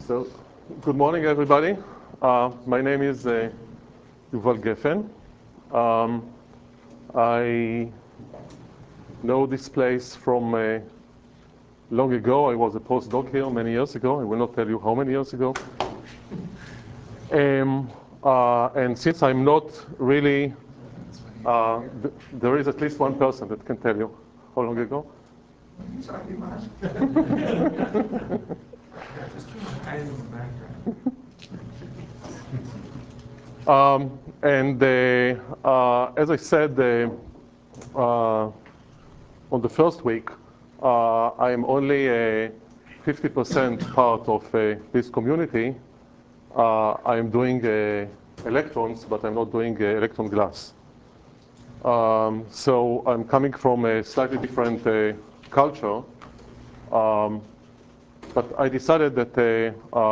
So, good morning, everybody. My name is Yuval Geffen. I know this place from long ago. I was a postdoc here many years ago. I will not tell you how many years ago. And since I'm not really, there is at least one person that can tell you how long ago. As I said, on the first week, I am only a 50% part of this community. I am doing electrons, but I'm not doing electron glass. So I'm coming from a slightly different culture. But I decided that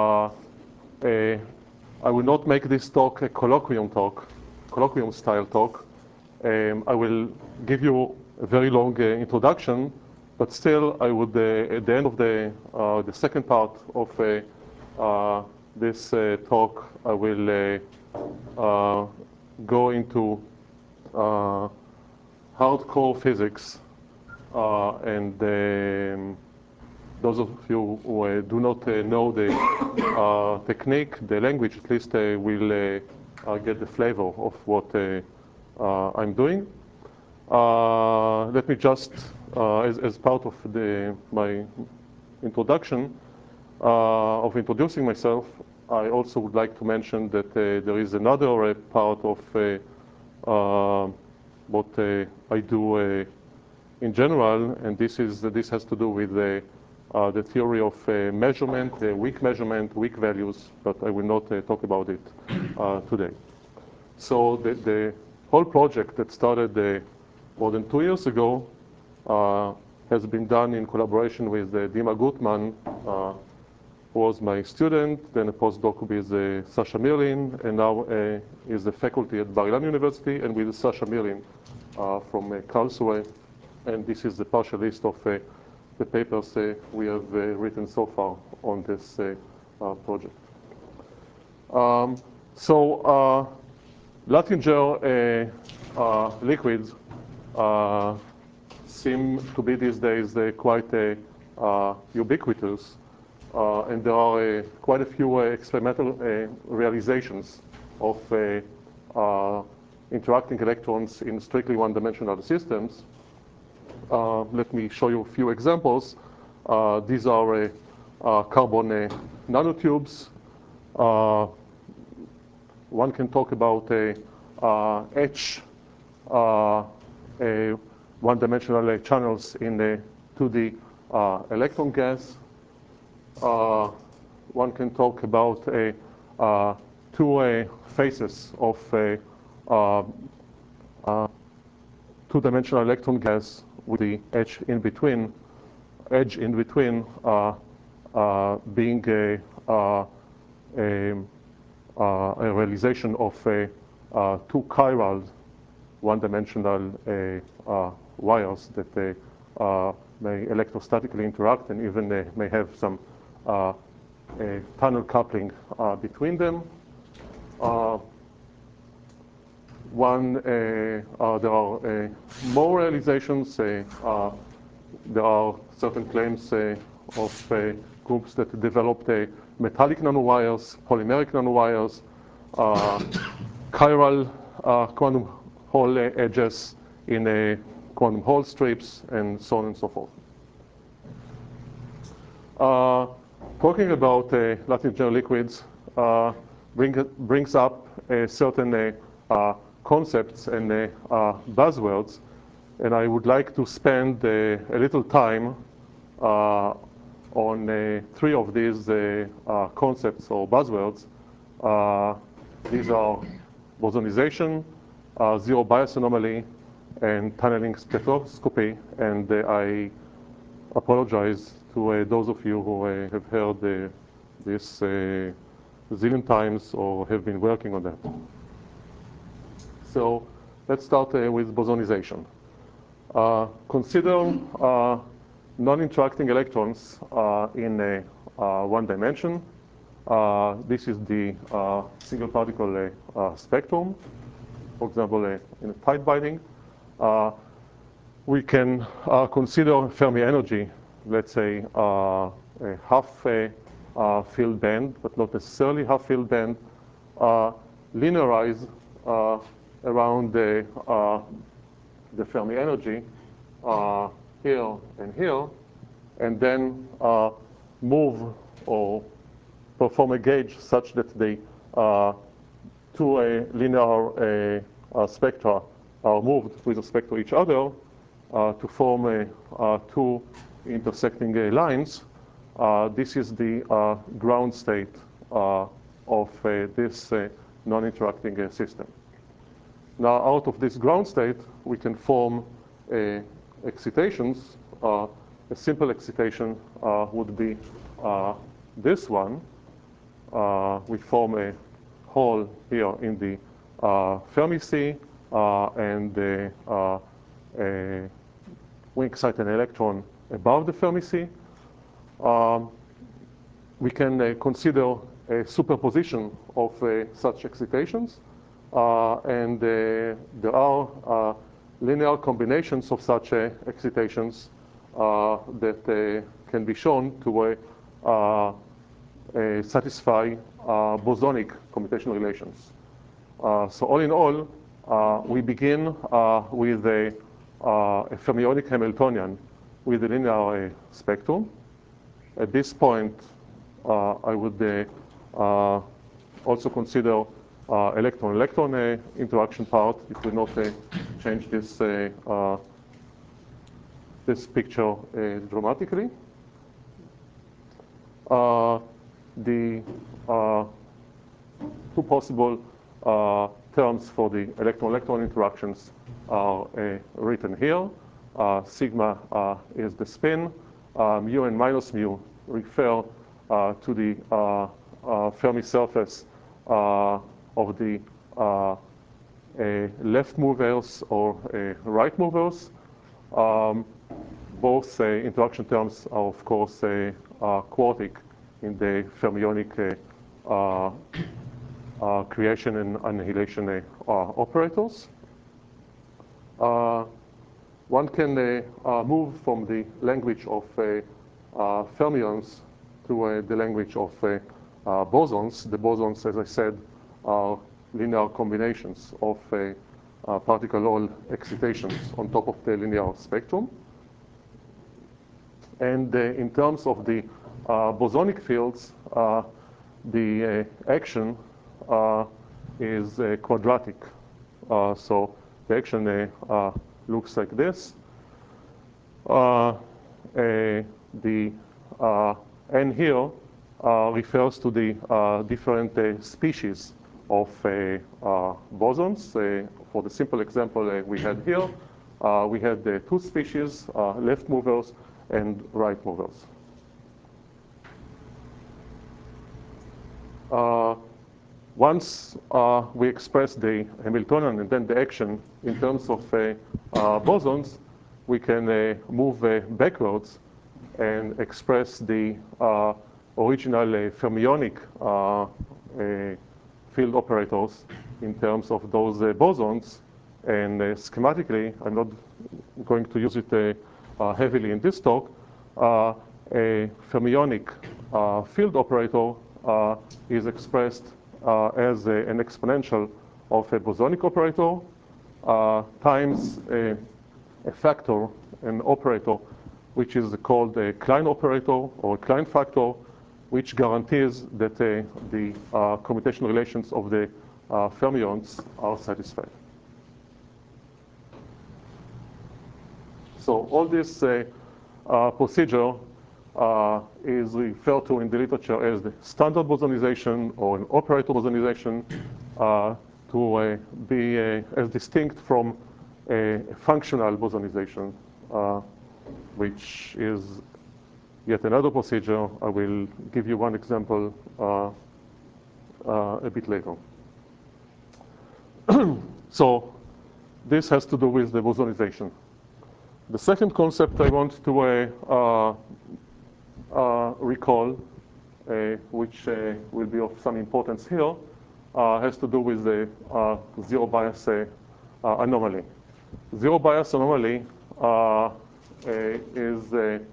I will not make this talk a colloquium style talk. I will give you a very long introduction, but still I would, at the end of the second part of this talk, I will go into hardcore physics, and those of you who do not know the technique, the language, at least will get the flavor of what I'm doing. Let me just, as part of my introduction, of introducing myself, I also would like to mention that there is another part of what I do in general, and this has to do with the theory of measurement, weak measurement, weak values, but I will not talk about it today. So the whole project that started more than 2 years ago has been done in collaboration with Dima Gutman, who was my student, then a postdoc with Sasha Mirlin, and now is a faculty at Bar-Ilan University, and with Sasha Mirlin from Karlsruhe. And this is the partial list of the papers we have written so far on this project. Luttinger liquids seem to be these days quite ubiquitous, and there are quite a few experimental realizations of interacting electrons in strictly one-dimensional systems. Let me show you a few examples. These are carbon nanotubes. One can talk about H one-dimensional channels in the 2D electron gas. One can talk about two phases of two-dimensional electron gas with the edge in between being a realization of two chiral one-dimensional wires that may electrostatically interact and even may have some tunnel coupling between them. There are more realizations. There are certain claims of groups that developed metallic nanowires, polymeric nanowires, chiral quantum Hall edges in quantum Hall strips, and so on and so forth. Talking about Luttinger liquids brings up certain concepts and buzzwords, and I would like to spend a little time on 3 of these concepts or buzzwords. These are bosonization, zero bias anomaly, and tunneling spectroscopy. And I apologize to those of you who have heard this a zillion times or have been working on that. So let's start with bosonization. Consider non-interacting electrons in one dimension. This is the single particle spectrum, for example, in a tight binding. We can consider Fermi energy, let's say a half field band, but not necessarily half field band, linearize around the Fermi energy here and here, and then move or perform a gauge such that the two linear spectra are moved with respect to each other to form two intersecting lines. This is the ground state of this non-interacting system. Now, out of this ground state, we can form excitations. A simple excitation would be this one. We form a hole here in the Fermi sea, and we excite an electron above the Fermi sea. We can consider a superposition of such excitations, and there are linear combinations of such excitations that can be shown to satisfy bosonic computational relations. So all in all, we begin with a fermionic Hamiltonian with a linear spectrum. At this point, I would also consider electron-electron interaction part. It will not change this this picture dramatically. The two possible terms for the electron-electron interactions are written here. Sigma is the spin. Mu and minus mu refer to the Fermi surface of the left movers or right movers. Both interaction terms are, of course, quartic in the fermionic creation and annihilation operators. One can move from the language of fermions to the language of bosons. The bosons, as I said, are linear combinations of particle Hall excitations on top of the linear spectrum. And in terms of the bosonic fields, the action is quadratic. So the action looks like this. The N here refers to the different species of bosons. For the simple example we had here, we had two species, left movers and right movers. Once we express the Hamiltonian and then the action in terms of bosons, we can move backwards and express the original fermionic field operators in terms of those bosons. And schematically, I'm not going to use it heavily in this talk, a fermionic field operator is expressed as an exponential of a bosonic operator times a factor, an operator, which is called a Klein operator or a Klein factor, which guarantees that the computational relations of the fermions are satisfied. So all this procedure is referred to in the literature as the standard bosonization or an operator bosonization to be as distinct from a functional bosonization, which is yet another procedure. I will give you one example a bit later. So this has to do with the bosonization. The second concept I want to recall which will be of some importance here, has to do with the zero bias anomaly. Zero bias anomaly is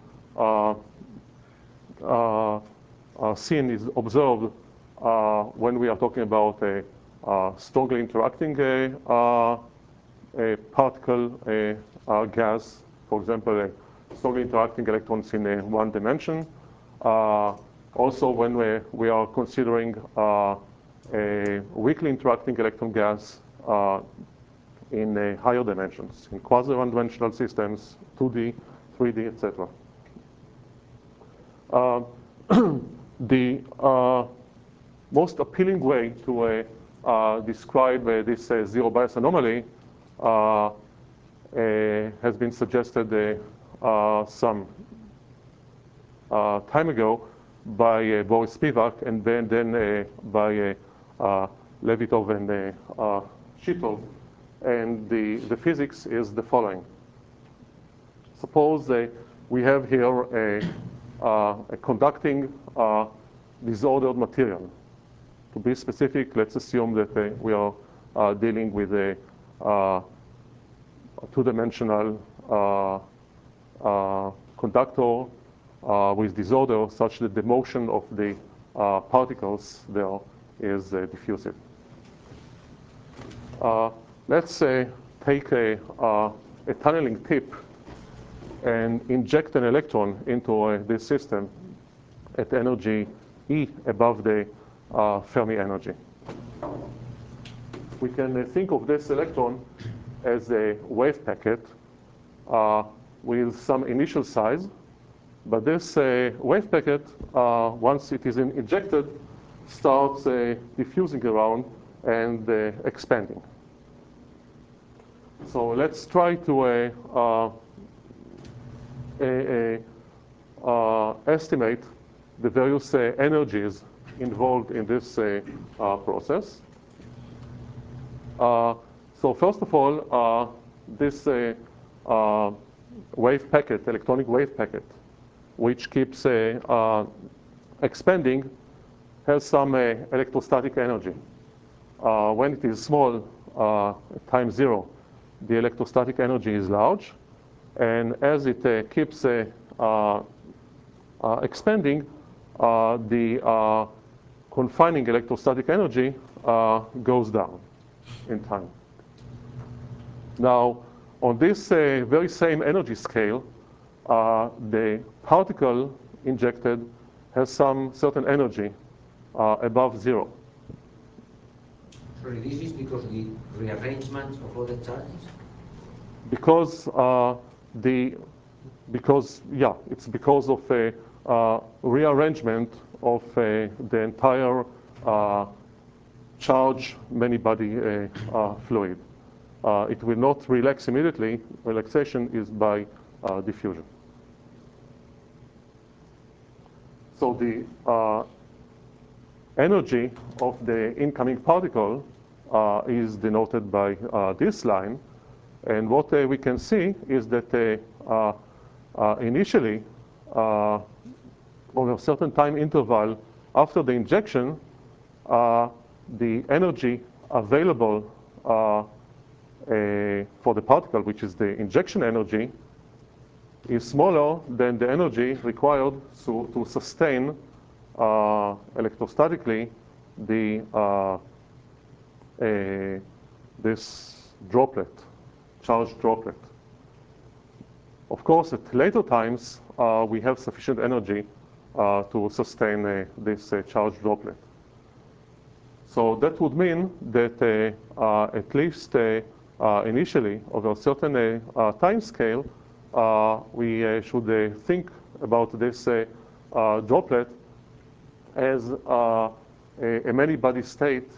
seen, is observed when we are talking about a strongly interacting a particle gas, for example, strongly interacting electrons in one dimension. Also, when we are considering a weakly interacting electron gas in higher dimensions, in quasi-one-dimensional systems, 2D, 3D, etc. The most appealing way to describe this zero bias anomaly has been suggested some time ago by Boris Spivak and then by Levitov and Shitov. And the physics is the following. Suppose we have here a conducting disordered material. To be specific, let's assume that we are dealing with a two-dimensional conductor with disorder such that the motion of the particles there is diffusive. Let's take a tunneling tip and inject an electron into this system at energy E above the Fermi energy. We can think of this electron as a wave packet with some initial size, but this wave packet, once it is injected, starts diffusing around and expanding. So let's try to estimate the various energies involved in this process. So first of all, this wave packet, electronic wave packet, which keeps expanding, has some electrostatic energy. When it is small, at time zero, the electrostatic energy is large. And as it keeps expanding, the confining electrostatic energy goes down in time. Now, on this very same energy scale, the particle injected has some certain energy above zero. Sorry, this is because the rearrangement of all the charges? Because it's because of a rearrangement of the entire charge many-body fluid. It will not relax immediately. Relaxation is by diffusion. So the energy of the incoming particle is denoted by this line. And what we can see is that initially, over a certain time interval after the injection, the energy available for the particle, which is the injection energy, is smaller than the energy required to sustain electrostatically this droplet, charged droplet. Of course, at later times, we have sufficient energy to sustain this charged droplet. So that would mean that at least initially, over a certain time scale, we should think about this droplet as a many-body state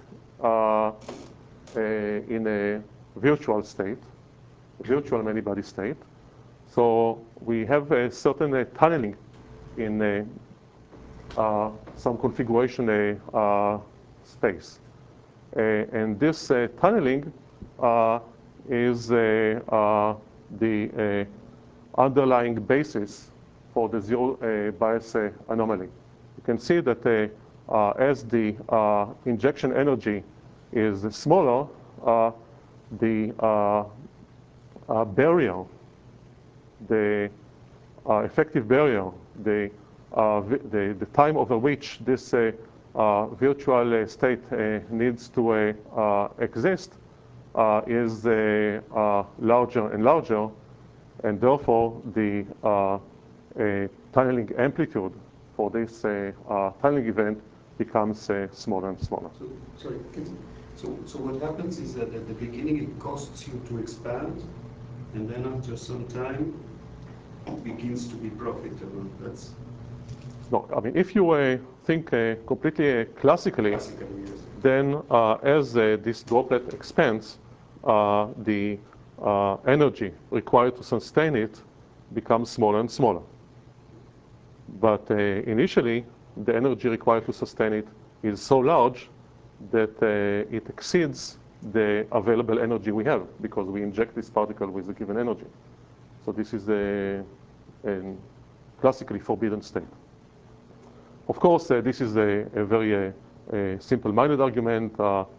in a virtual state, virtual many-body state. So we have a certain tunneling in some configuration space. And this tunneling is the underlying basis for the zero bias anomaly. you can see that as the injection energy is smaller, the barrier, the effective barrier, the time over which this virtual state needs to exist is larger and larger, and therefore the tunneling amplitude for this tunneling event becomes smaller and smaller. So what happens is that at the beginning it costs you to expand, and then after some time it begins to be profitable. That's no. I mean, if you think completely classically, yes. then as this droplet expands, the energy required to sustain it becomes smaller and smaller. But initially, the energy required to sustain it is so large that it exceeds the available energy we have, because we inject this particle with a given energy. So this is a classically forbidden state. Of course, this is a very simple-minded argument.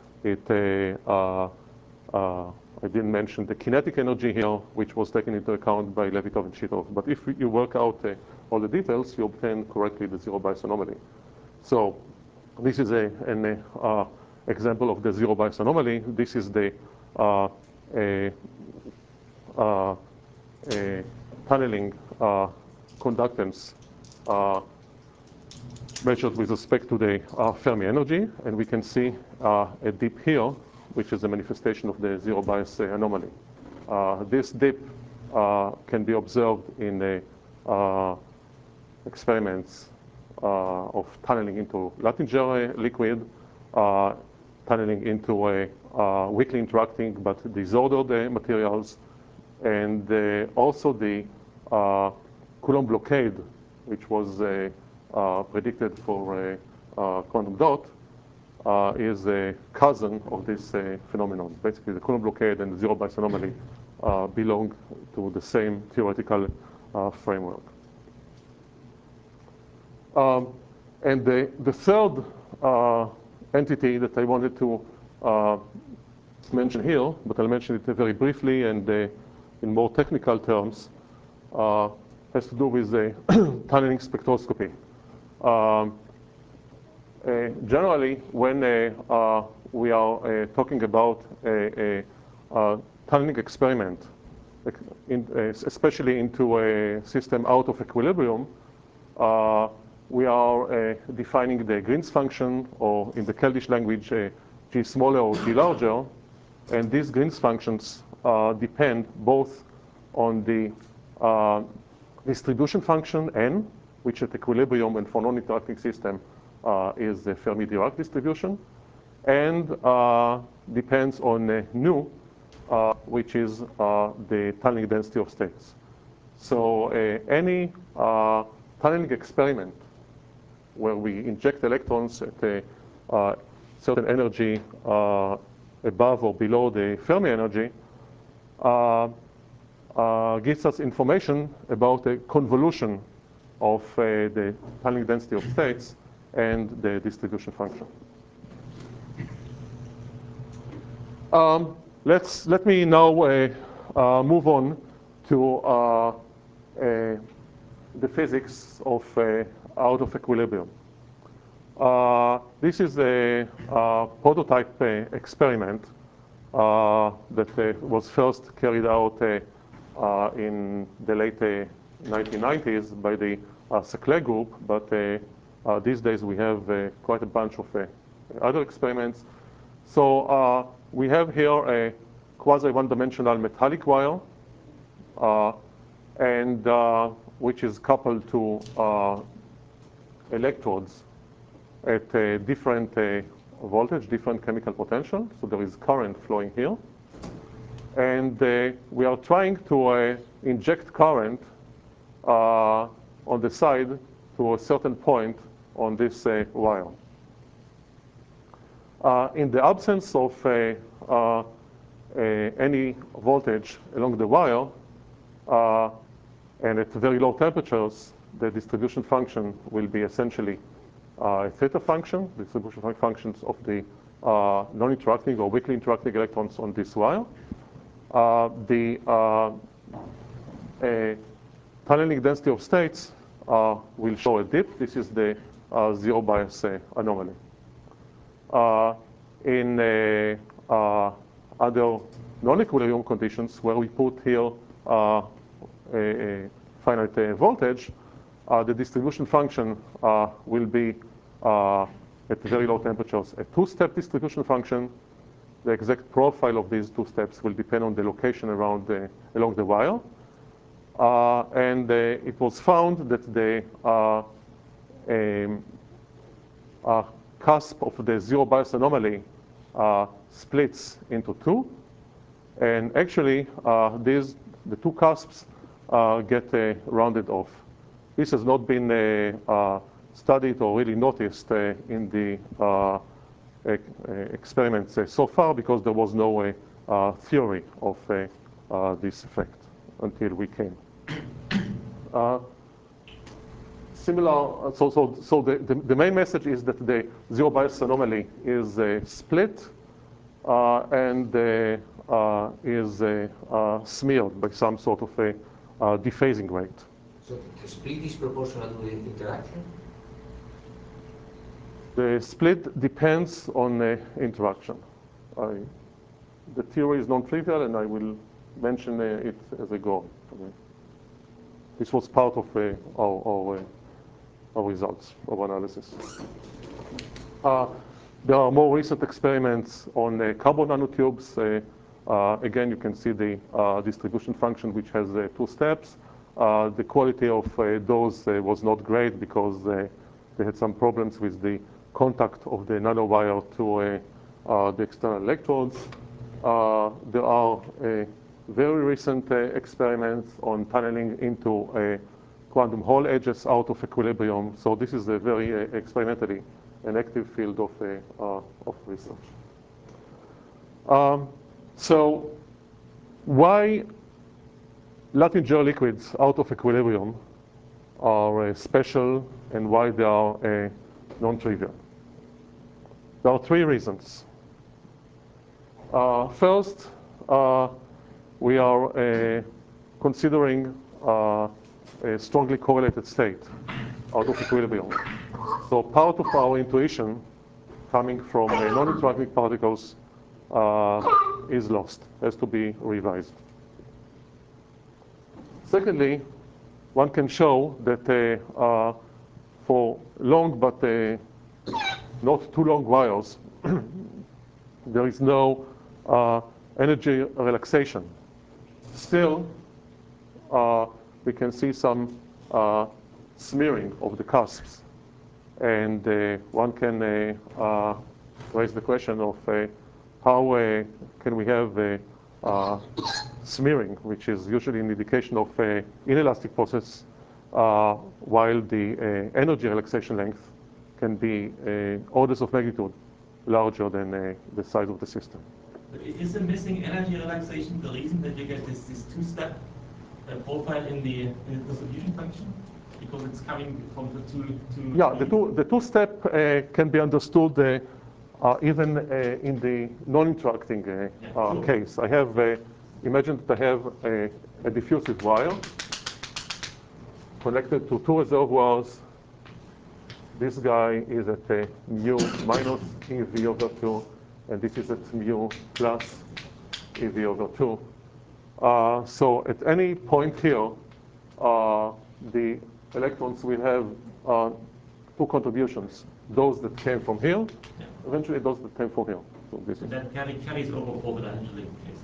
I didn't mention the kinetic energy here, which was taken into account by Levitov and Shitov. But if you work out all the details, you obtain correctly the zero bias anomaly. So this is an example of the zero bias anomaly. This is the tunneling conductance measured with respect to the Fermi energy. And we can see a dip here, which is a manifestation of the zero bias anomaly. This dip can be observed in experiments of tunneling into Luttinger liquid, tunneling into weakly interacting but disordered materials, and also the Coulomb blockade, which was predicted for quantum dot, is a cousin of this phenomenon. Basically, the Coulomb blockade and the zero bias anomaly belong to the same theoretical framework. And the third entity that I wanted to mention here, but I'll mention it very briefly and in more technical terms, has to do with the tunneling spectroscopy. Generally, when we are talking about a tunneling experiment, especially into a system out of equilibrium, we are defining the Green's function, or in the Keldysh language, G smaller or G larger. And these Green's functions depend both on the distribution function n, which at equilibrium and for non-interacting system is the Fermi-Dirac distribution, and depends on nu, which is the tunneling density of states. So any tunneling experiment where we inject electrons at a certain energy above or below the Fermi energy gives us information about the convolution of the tunneling density of states and the distribution function. Let me now move on to the physics of out of equilibrium. This is a prototype experiment that was first carried out in the late 1990s by the Saclay group, but these days we have quite a bunch of other experiments. So we have here a quasi-one-dimensional metallic wire, and which is coupled to electrodes at a different voltage, different chemical potential. So there is current flowing here. And we are trying to inject current on the side to a certain point on this wire. In the absence of any voltage along the wire, and at very low temperatures, the distribution function will be essentially theta function, distribution functions of the non-interacting or weakly interacting electrons on this wire. The tunneling density of states will show a dip. This is the zero bias anomaly. In other non-equilibrium conditions, where we put here a finite voltage, the distribution function will be at very low temperatures a two-step distribution function. The exact profile of these two steps will depend on the location along the wire. And it was found that the cusp of the zero bias anomaly splits into two. And actually, the two cusps get rounded off. This has not been studied or really noticed in the experiments so far, because there was no theory of this effect until we came. So the main message is that the zero bias anomaly is split and is smeared by some sort of a dephasing rate. So the split is proportional to the interaction? The split depends on interaction. The theory is non-trivial, and I will mention it as I go. This was part of our results of analysis. There are more recent experiments on carbon nanotubes. Again, you can see the distribution function, which has two steps. The quality of those was not great, because they had some problems with the contact of the nanowire to the external electrodes. There are very recent experiments on tunneling into quantum Hall edges out of equilibrium. So this is a very experimentally an active field of research. So why Latin gel liquids out of equilibrium are special, and why they are non-trivial? There are three reasons. First, we are considering a strongly correlated state out of equilibrium. So part of our intuition coming from non-interacting particles is lost, has to be revised. Secondly, one can show that for long but not too long wires, there is no energy relaxation. Still, we can see some smearing of the cusps. And one can raise the question of how can we have smearing, which is usually an indication of inelastic process, while the energy relaxation length can be orders of magnitude larger than the size of the system. But is the missing energy relaxation the reason that you get this two-step profile in the distribution function? Because it's coming from the two. Yeah, the two-step can be understood even in the non-interacting case. I have imagine that I have a diffusive wire connected to two reservoirs. This guy is at mu minus EV over 2, and this is at mu plus EV over 2. So at any point here, the electrons will have two contributions, those that came from here, eventually those that came from here. So this is that carries over for the eventually case.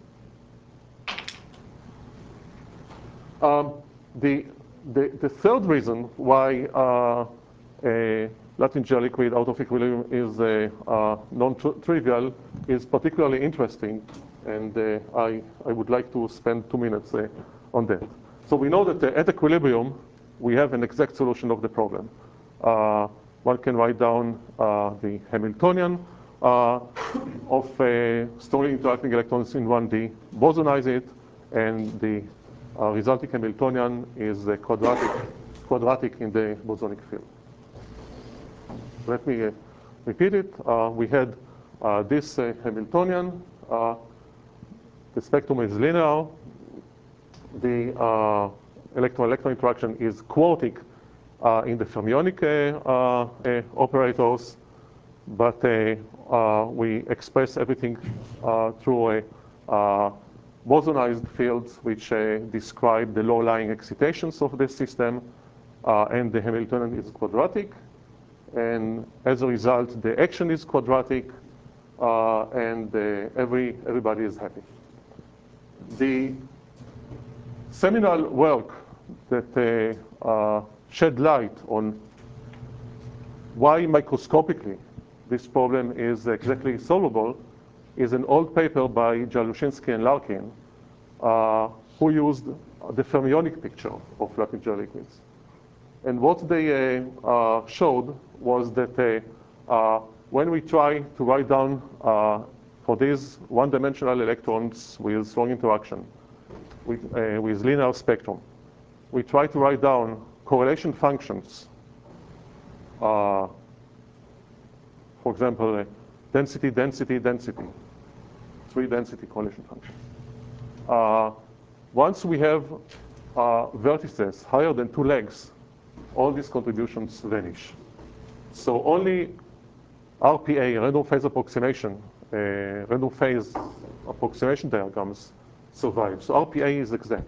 Yeah. The third reason why a Latin gel liquid out of equilibrium is non-trivial is particularly interesting, and I would like to spend 2 minutes on that. So we know that at equilibrium, we have an exact solution of the problem. One can write down the Hamiltonian of strongly interacting electrons in 1D, bosonize it, and the resulting Hamiltonian is quadratic in the bosonic field. let me repeat it. We had this Hamiltonian. The spectrum is linear. The electron-electron interaction is quartic in the fermionic operators, but we express everything through bosonized fields, which describe the low-lying excitations of the system, and the Hamiltonian is quadratic. And as a result, the action is quadratic, and everybody is happy. The seminal work that shed light on why microscopically this problem is exactly solvable is an old paper by Jalushinsky and Larkin, who used the fermionic picture of Luttinger liquids. And what they showed was that when we try to write down for these one-dimensional electrons with strong interaction with linear spectrum, we try to write down correlation functions. For example, density, density, density, 3 density correlation functions. Once we have vertices higher than 2 legs, all these contributions vanish. So only RPA, random phase approximation, random phase approximation diagrams survive. So RPA is exact.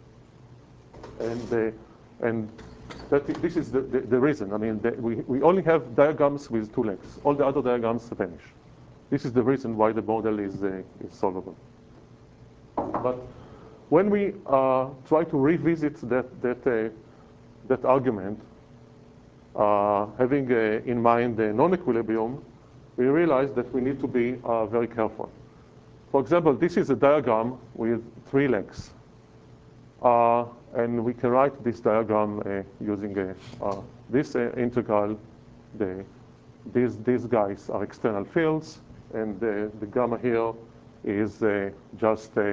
And this is the reason. I mean, we only have diagrams with 2 legs. All the other diagrams vanish. This is the reason why the model is solvable. But when we try to revisit that argument, having in mind the non-equilibrium, we realize that we need to be very careful. For example, this is a diagram with 3 legs. And we can write this diagram using this integral. These guys are external fields, and the gamma here is just a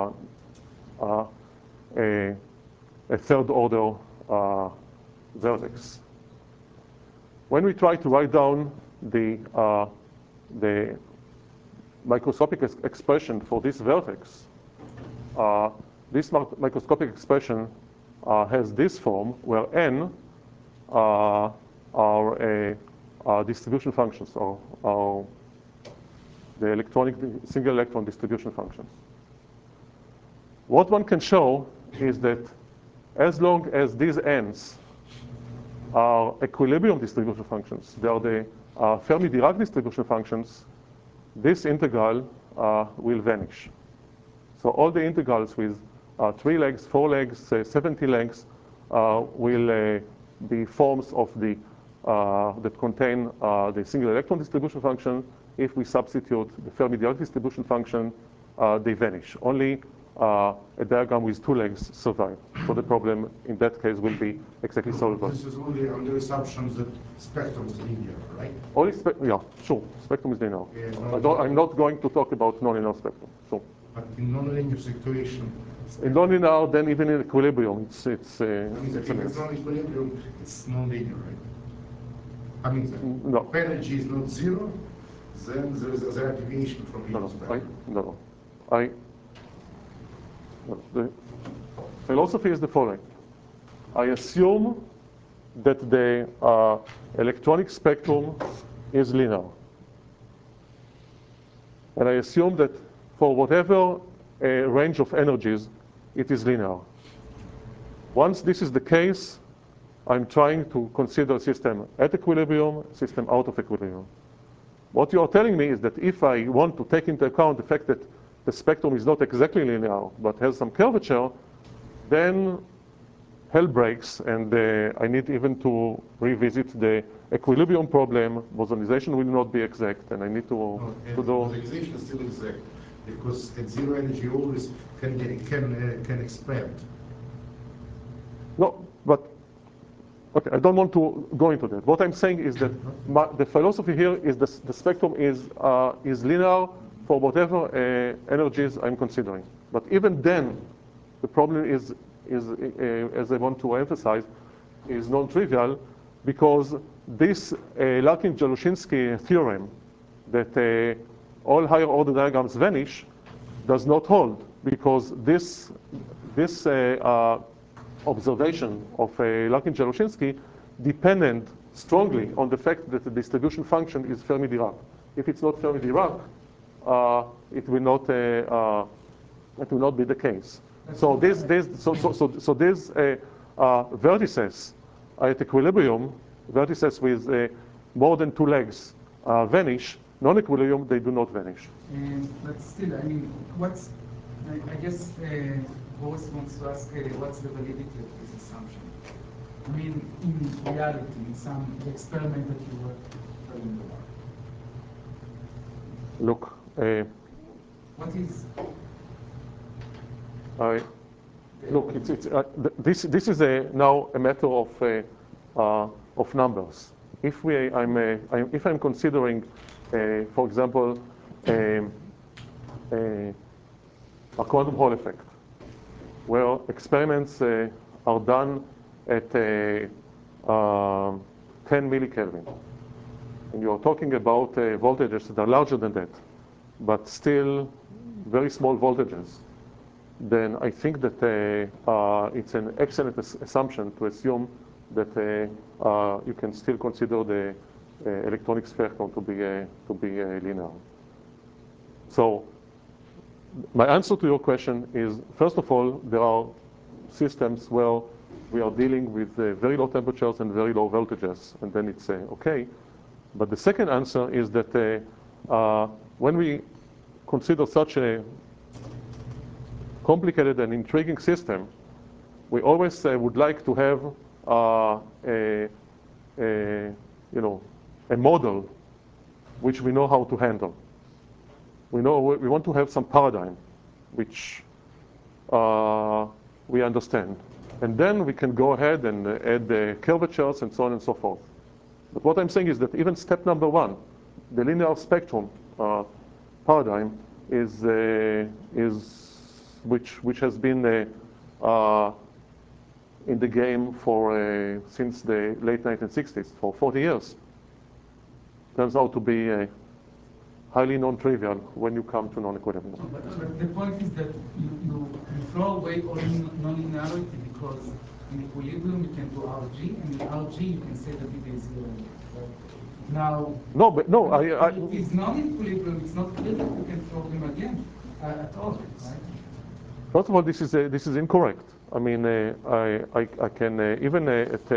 third order vertex. When we try to write down the microscopic expression for this vertex, this microscopic expression has this form where n are distribution functions, or the single electron distribution functions. What one can show is that as long as these n's are equilibrium distribution functions, they are the Fermi-Dirac distribution functions, this integral will vanish. So all the integrals with 3 legs, 4 legs, 70 legs will be forms of that contain the single electron distribution function. If we substitute the Fermi-Dirac distribution function, they vanish. Only a diagram with 2 legs survive. So the problem in that case will be exactly solvable. This is only under assumptions that spectrum is linear, right? Only yeah, sure. Spectrum is linear. I'm not going to talk about nonlinear spectrum. Sure. But in nonlinear situation, in nonlinear, then even in equilibrium, it's I mean, if it's non-equilibrium, it's non-linear, right? I mean, no. if energy is not 0, then there is a deviation from linear spectrum. The philosophy is the following. I assume that the electronic spectrum is linear. And I assume that for whatever range of energies, it is linear. Once this is the case, I'm trying to consider a system at equilibrium, system out of equilibrium. What you are telling me is that if I want to take into account the fact that the spectrum is not exactly linear, but has some curvature, then hell breaks, and I need even to revisit the equilibrium problem. Bosonization will not be exact, and I need to do. Bosonization is still exact, because at 0 energy always can expand. No, but okay, I don't want to go into that. What I'm saying is that the philosophy here is the spectrum is linear for whatever energies I'm considering. But even then, the problem is as I want to emphasize, is non-trivial, because this Larkin-Jalushinsky theorem that all higher order diagrams vanish does not hold, because this observation of Larkin-Jalushinsky depended strongly on the fact that the distribution function is Fermi-Dirac. If it's not Fermi-Dirac, it will not be the case. So these vertices at equilibrium, vertices with more than two legs, vanish. Non-equilibrium, they do not vanish. But still, I mean, I guess Boris wants to ask what's the validity of this assumption? I mean, in reality, in some experiment that you were telling about. Look, what is? Look, this is now a matter of numbers. If I'm considering, for example, a quantum Hall effect, where experiments are done at 10 millikelvin, and you're talking about voltages that are larger than that, but still very small voltages, then I think that it's an excellent assumption to assume that you can still consider the electronic spectrum to be linear. So my answer to your question is, first of all, there are systems where we are dealing with very low temperatures and very low voltages, and then it's okay. But the second answer is that when we consider such a complicated and intriguing system, we always would like to have a model which we know how to handle. We want to have some paradigm which we understand, and then we can go ahead and add the curvatures and so on and so forth. But what I'm saying is that even step number one, the linear spectrum paradigm, which has been in the game for since the late 1960s, for 40 years, turns out to be highly non-trivial when you come to non-equilibrium. But the point is that you throw away all non-linearity, because in equilibrium you can do RG, and in RG you can say that it is zero. Now, it's non-equilibrium. It's not clear that you can throw them again at all, right? First of all, this is incorrect. I mean, I can even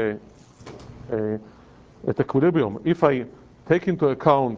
at equilibrium, if I take into account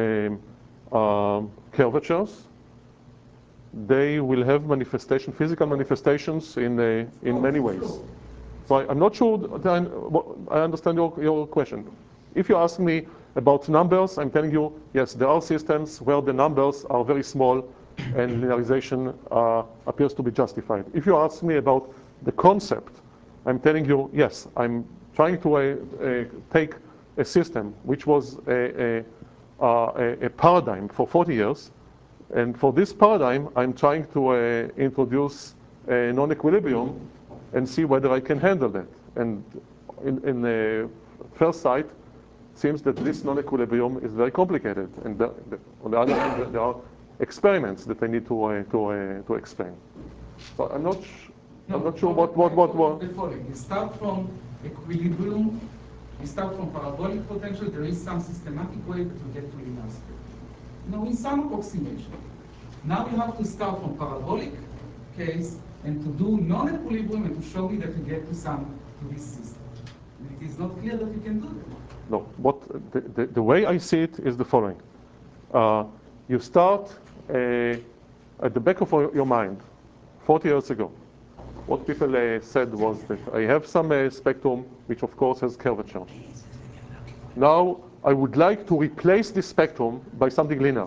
curvatures, they will have physical manifestations in many ways. So I'm not sure that I understand your question. If you ask me about numbers, I'm telling you, yes, there are systems where the numbers are very small and linearization appears to be justified. If you ask me about the concept, I'm telling you, yes, I'm trying to take a system which was a paradigm for 40 years, and for this paradigm, I'm trying to introduce a non-equilibrium and see whether I can handle that. And in the first sight, seems that this non-equilibrium is very complicated, and on the other hand, there are experiments that I need to explain. So I'm not sure what. You start from equilibrium. You start from parabolic potential. There is some systematic way to get to linear spectrum. In some approximation. Now you have to start from parabolic case and to do non-equilibrium and to show me that you get to this system. And it is not clear that you can do that. No, the way I see it is the following. You start at the back of your mind, 40 years ago. What people said was that I have some spectrum, which of course has curvature. Now I would like to replace this spectrum by something linear.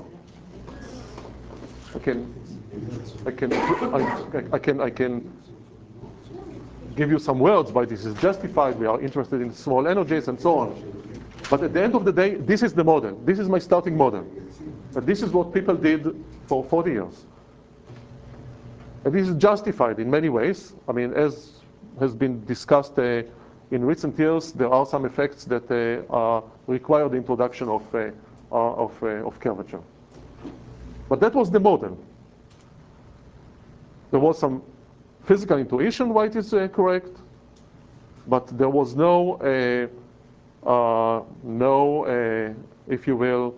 I can give you some words why this is justified. We are interested in small energies and so on. But at the end of the day, this is the model. This is my starting model. But this is what people did for 40 years. And this is justified in many ways. I mean, as has been discussed in in recent years, there are some effects that require the introduction of curvature. But that was the model. There was some physical intuition why it is correct, but there was no, if you will,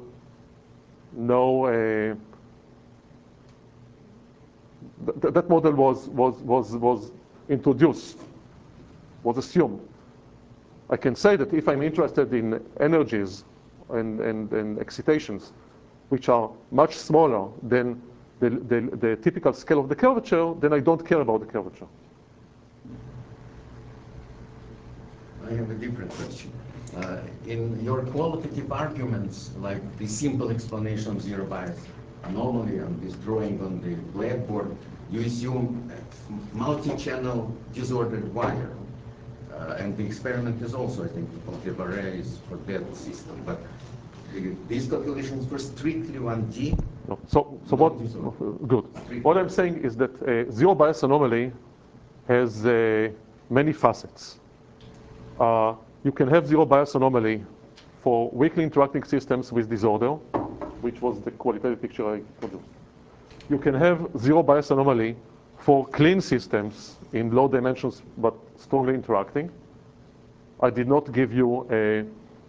no. That model was introduced, was assumed. I can say that if I'm interested in energies and excitations, which are much smaller than the typical scale of the curvature, then I don't care about the curvature. I have a different question. In your qualitative arguments, like the simple explanation of zero bias, normally on this drawing on the blackboard, you assume a multi-channel disordered wire. And the experiment is also, I think, of arrays for that system. But these calculations were strictly 1D. No. So what? Good. What I'm saying is that zero bias anomaly has many facets. You can have zero bias anomaly for weakly interacting systems with disorder, which was the qualitative picture I produced. You can have zero bias anomaly for clean systems in low dimensions but strongly interacting. I did not give you a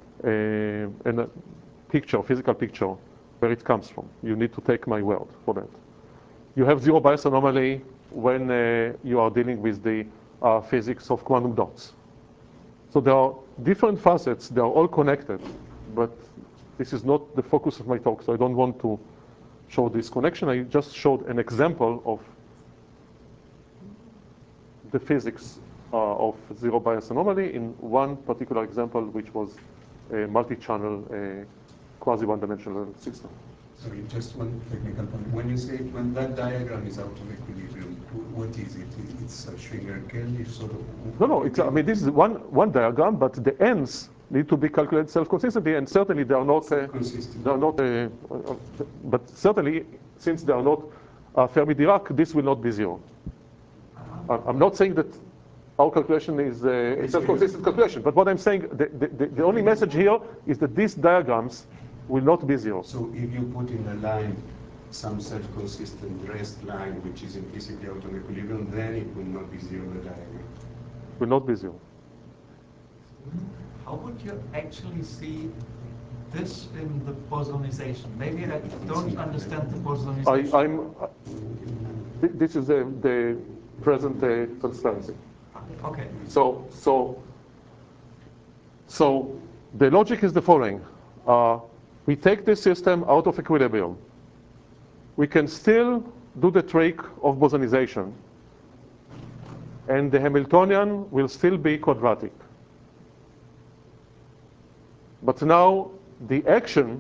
picture, physical picture, where it comes from. You need to take my word for that. You have zero bias anomaly when you are dealing with the physics of quantum dots. So there are different facets. They are all connected, but this is not the focus of my talk, so I don't want to show this connection. I just showed an example of the physics of zero bias anomaly in one particular example, which was a multi-channel quasi-one-dimensional system. Sorry, just one technical point. When you say when that diagram is out of equilibrium, what is it? It's a Schwinger-Kelly sort of. No. I mean, this is one diagram, but the ends need to be calculated self-consistently, and certainly they are not. They are not. But certainly, since they are not Fermi-Dirac, this will not be zero. I'm not saying that our calculation is a self-consistent calculation, but what I'm saying, the only message here is that these diagrams will not be zero. So if you put in a line some self-consistent rest line, which is implicitly out of equilibrium, then it will not be zero, the diagram. Will not be zero. How would you actually see this in the bosonization? Maybe I don't understand the bosonization. This is the present transparency. Okay. So the logic is the following. We take this system out of equilibrium. We can still do the trick of bosonization, and the Hamiltonian will still be quadratic. But now the action,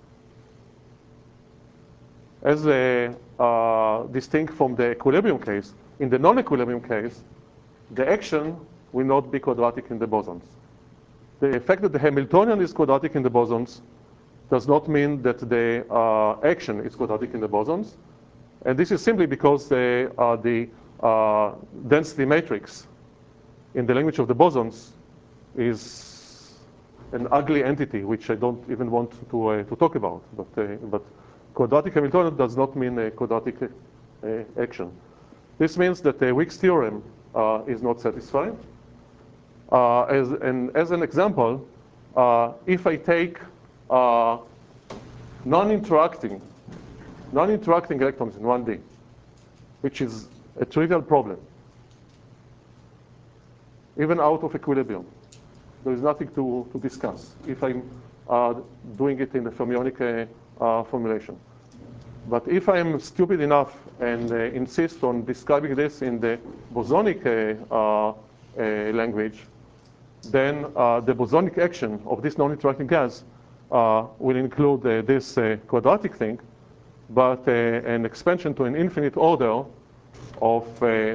as distinct from the equilibrium case, in the non-equilibrium case, the action will not be quadratic in the bosons. The fact that the Hamiltonian is quadratic in the bosons does not mean that the action is quadratic in the bosons. And this is simply because the density matrix in the language of the bosons is an ugly entity, which I don't even want to talk about. But quadratic Hamiltonian does not mean a quadratic action. This means that the Week's theorem is not satisfied. As an example, if I take non-interacting electrons in 1D, which is a trivial problem, even out of equilibrium, there is nothing to discuss if I'm doing it in the fermionic formulation. But if I am stupid enough and insist on describing this in the bosonic language, then the bosonic action of this non-interacting gas will include this quadratic thing, but an expansion to an infinite order of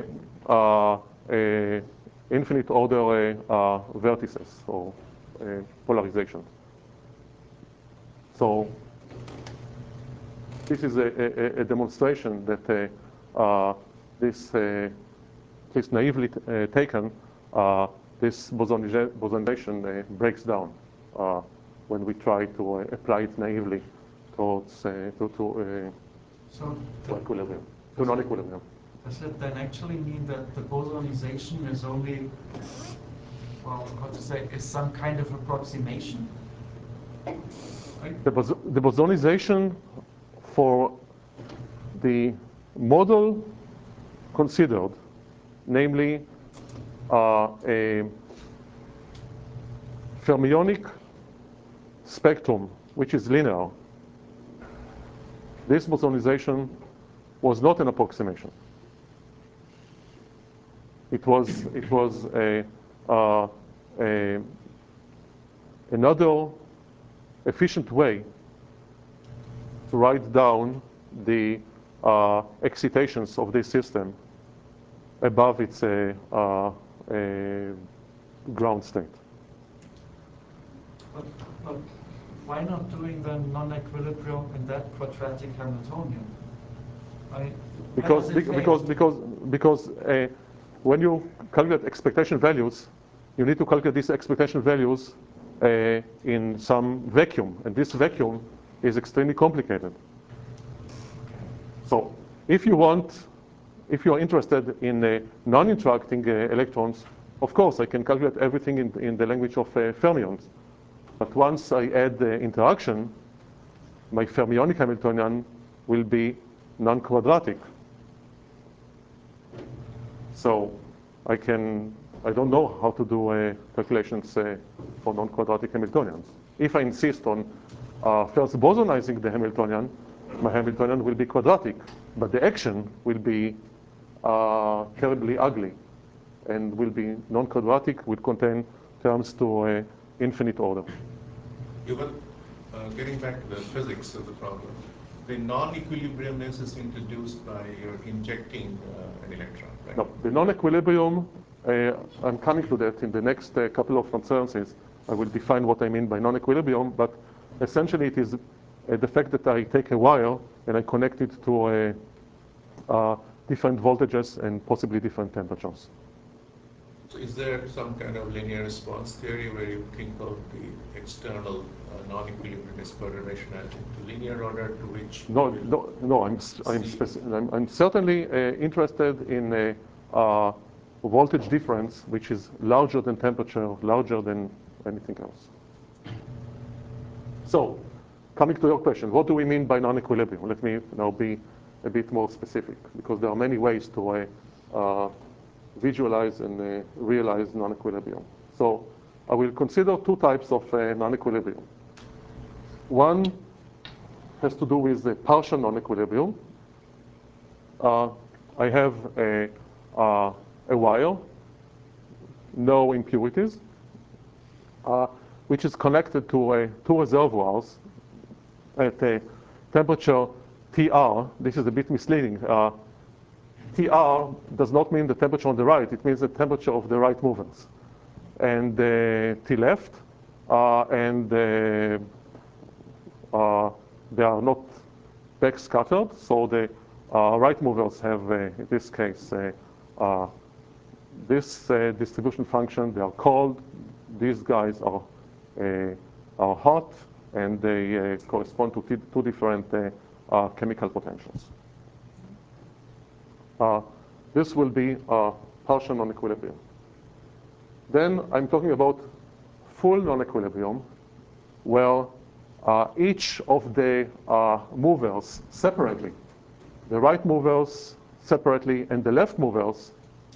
infinite order vertices or polarizations. So this is a demonstration that this naively taken this bosonization breaks down when we try to apply it naively towards So equilibrium, to non-equilibrium. does it then actually mean that the bosonization is only, well, how to say, is some kind of approximation? Right? The bosonization for the model considered, namely a fermionic spectrum, which is linear, this bosonization was not an approximation. It was another efficient way to write down the excitations of this system above its ground state. But why not doing the non-equilibrium in that quadratic Hamiltonian? Because when you calculate expectation values, you need to calculate these expectation values in some vacuum, and this vacuum is extremely complicated. So if you are interested in non-interacting electrons, of course I can calculate everything in the language of fermions. But once I add the interaction, my fermionic Hamiltonian will be non-quadratic. So I don't know how to do calculations for non-quadratic Hamiltonians. If I insist on first bosonizing the Hamiltonian, my Hamiltonian will be quadratic, but the action will be terribly ugly and will be non-quadratic, will contain terms to infinite order. Getting back to the physics of the problem, the non-equilibriumness is introduced by your injecting an electron, right? No, the non-equilibrium, I'm coming to that in the next couple of conferences. I will define what I mean by non-equilibrium, but essentially it is the fact that I take a wire and I connect it to different voltages and possibly different temperatures. So is there some kind of linear response theory where you think of the external non-equilibriumness perturbation as into linear order to which? No. I'm certainly interested in a voltage difference which is larger than temperature, larger than anything else. So, coming to your question, what do we mean by non-equilibrium? Let me now be a bit more specific, because there are many ways to visualize and realize non-equilibrium. So I will consider two types of non-equilibrium. One has to do with the partial non-equilibrium. I have a wire, no impurities, which is connected to two reservoirs at a temperature TR. This is a bit misleading. TR does not mean the temperature on the right. It means the temperature of the right movers. And T left, and they are not backscattered. So the right movers have, in this case, this distribution function. They are cold. These guys are hot, and they correspond to two different chemical potentials. This will be partial non-equilibrium. Then I'm talking about full non-equilibrium, where each of the movers separately, the right movers separately and the left movers,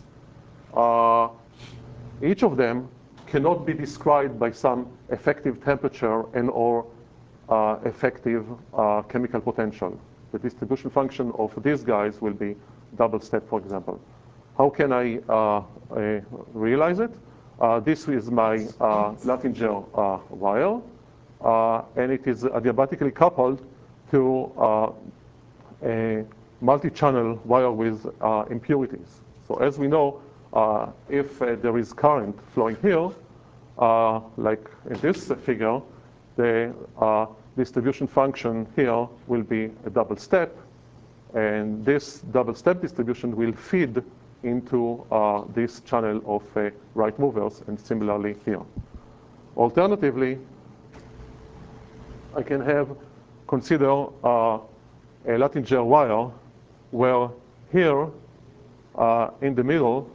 each of them cannot be described by some effective temperature and or effective chemical potential. The distribution function of these guys will be double step, for example. How can I realize it? This is my Luttinger wire, and it is adiabatically coupled to a multi-channel wire with impurities. So as we know, if there is current flowing here, like in this figure, the distribution function here will be a double step, and this double step distribution will feed into this channel of right movers, and similarly here. Alternatively, I can consider a Latinger wire where here in the middle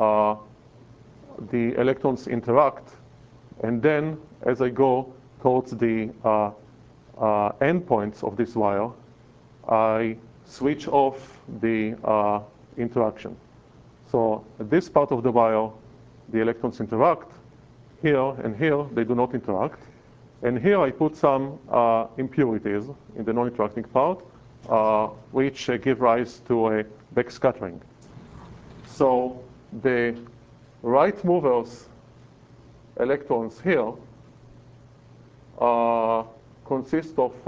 the electrons interact, and then as I go towards the endpoints of this wire, I switch off the interaction. So at this part of the wire, the electrons interact. Here and here, they do not interact. And here I put some impurities in the non-interacting part, which give rise to a backscattering. So the right movers electrons here consist of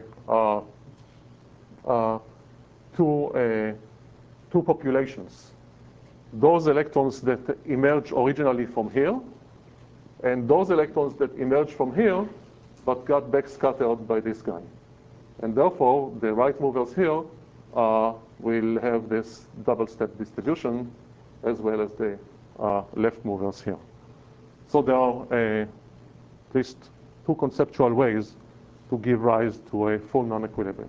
two populations. Those electrons that emerge originally from here, and those electrons that emerge from here but got backscattered by this guy. And therefore, the right movers here will have this double-step distribution as well as the left movers here. So there are at least two conceptual ways to give rise to a full non-equilibrium.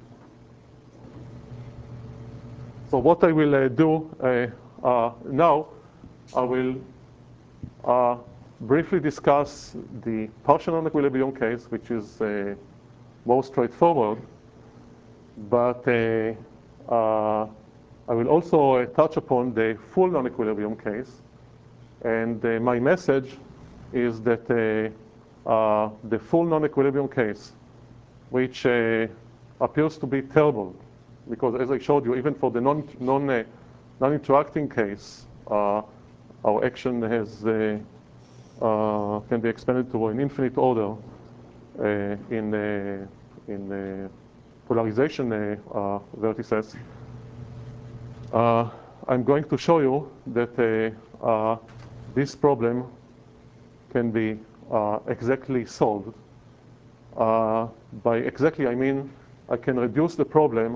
So what I will do now, I will briefly discuss the partial non-equilibrium case, which is more straightforward. But I will also touch upon the full non-equilibrium case. And my message is that the full non-equilibrium case, which appears to be terrible, because as I showed you, even for the non-interacting case, our action has can be expanded to an infinite order in polarization vertices. I'm going to show you that this problem can be exactly solved. By exactly, I mean I can reduce the problem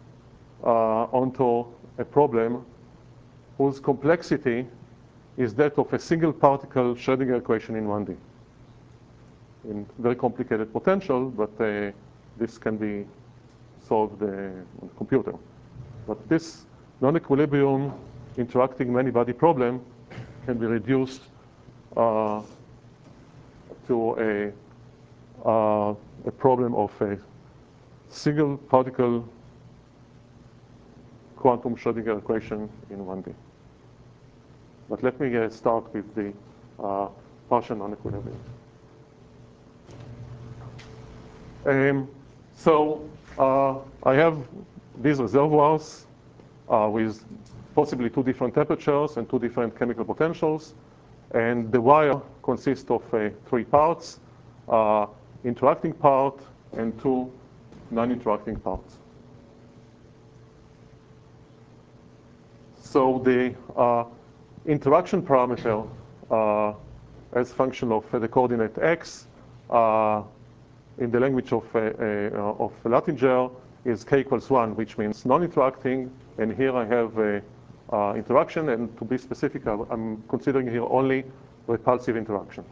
onto a problem whose complexity is that of a single particle Schrödinger equation in 1D. In very complicated potential, but this can be solved on a computer. But this non-equilibrium interacting many-body problem can be reduced to a problem of a single particle quantum Schrödinger equation in 1D. But let me start with the partial non-equilibrium. So I have these reservoirs with possibly two different temperatures and two different chemical potentials. And the wire consists of three parts, interacting part and two non-interacting parts. So the interaction parameter as function of the coordinate x in the language of Latinger is k equals 1, which means non-interacting. And here I have interaction. And to be specific, I'm considering here only repulsive interaction.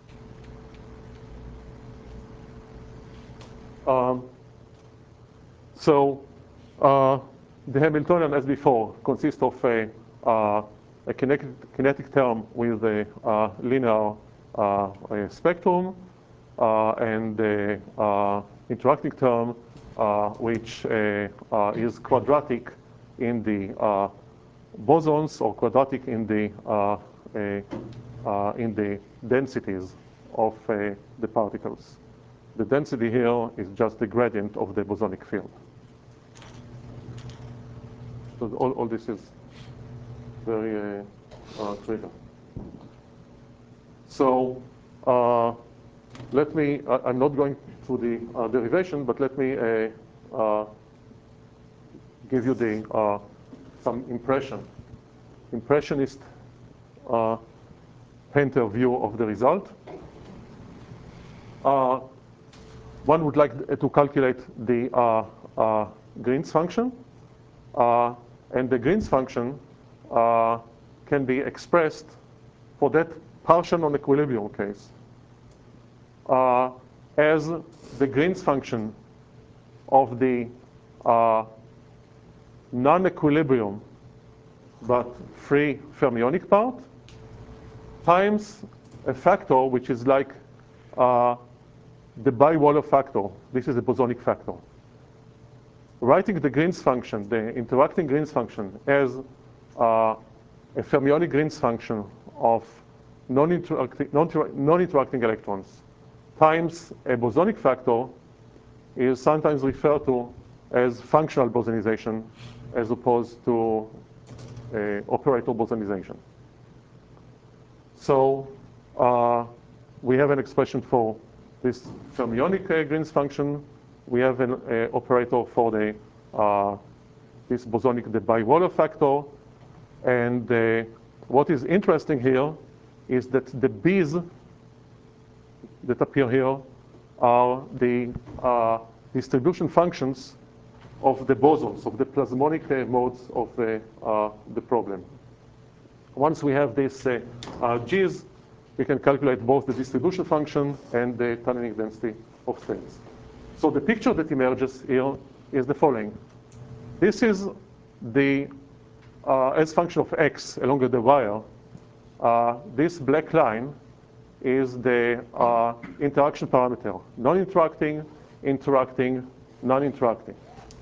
So the Hamiltonian, as before, consists of a kinetic term with a linear spectrum and the interacting term which is quadratic in the bosons or quadratic in the densities of the particles. The density here is just the gradient of the bosonic field. So all this is very trivial. So let me, I'm not going through the derivation, but let me give you the some impressionist painter view of the result. One would like to calculate the Green's function. And the Green's function can be expressed for that partial non-equilibrium case as the Green's function of the non-equilibrium but free fermionic part times a factor which is like the bi-Wöhler factor. This is a bosonic factor. Writing the Green's function, the interacting Green's function, as a fermionic Green's function of non-interacting electrons times a bosonic factor is sometimes referred to as functional bosonization as opposed to operator bosonization. So we have an expression for this fermionic Green's function. We have an operator for the this bosonic, the bi-Wöhler factor. And what is interesting here is that the B's that appear here are the distribution functions of the bosons, of the plasmonic modes of the problem. Once we have these G's, we can calculate both the distribution function and the tunneling density of states. So the picture that emerges here is the following. This is the, as function of x along the wire, this black line is the interaction parameter. Non-interacting, interacting, non-interacting.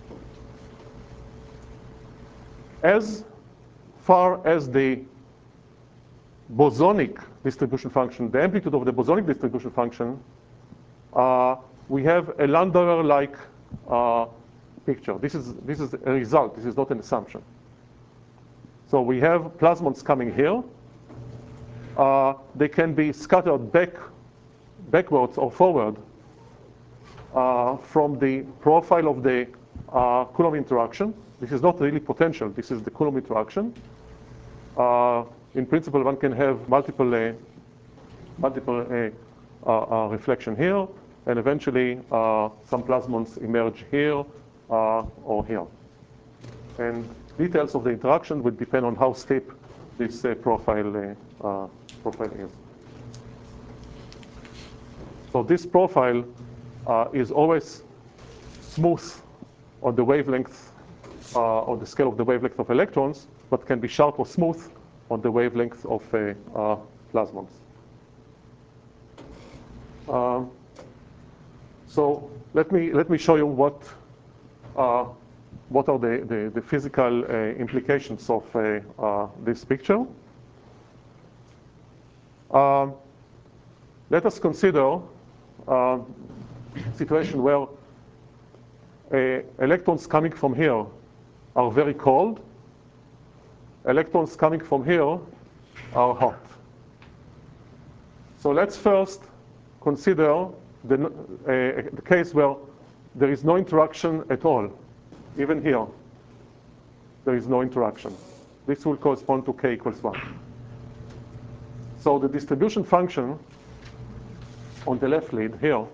As far as the bosonic distribution function, the amplitude of the bosonic distribution function, we have a Landauer-like picture. This is a result. This is not an assumption. So we have plasmons coming here. They can be scattered backwards or forward from the profile of the Coulomb interaction. This is not really potential. This is the Coulomb interaction. In principle, one can have multiple reflection here, and eventually some plasmons emerge here or here. And details of the interaction will depend on how steep this profile is. So this profile is always smooth on the wavelength, on the scale of the wavelength of electrons, but can be sharp or smooth on the wavelength of plasmons. So let me show you what are the physical implications of this picture. Let us consider a situation where electrons coming from here are very cold. Electrons coming from here are hot. So let's first consider the case where there is no interaction at all. Even here, there is no interaction. This will correspond to k equals 1. So the distribution function on the left lead here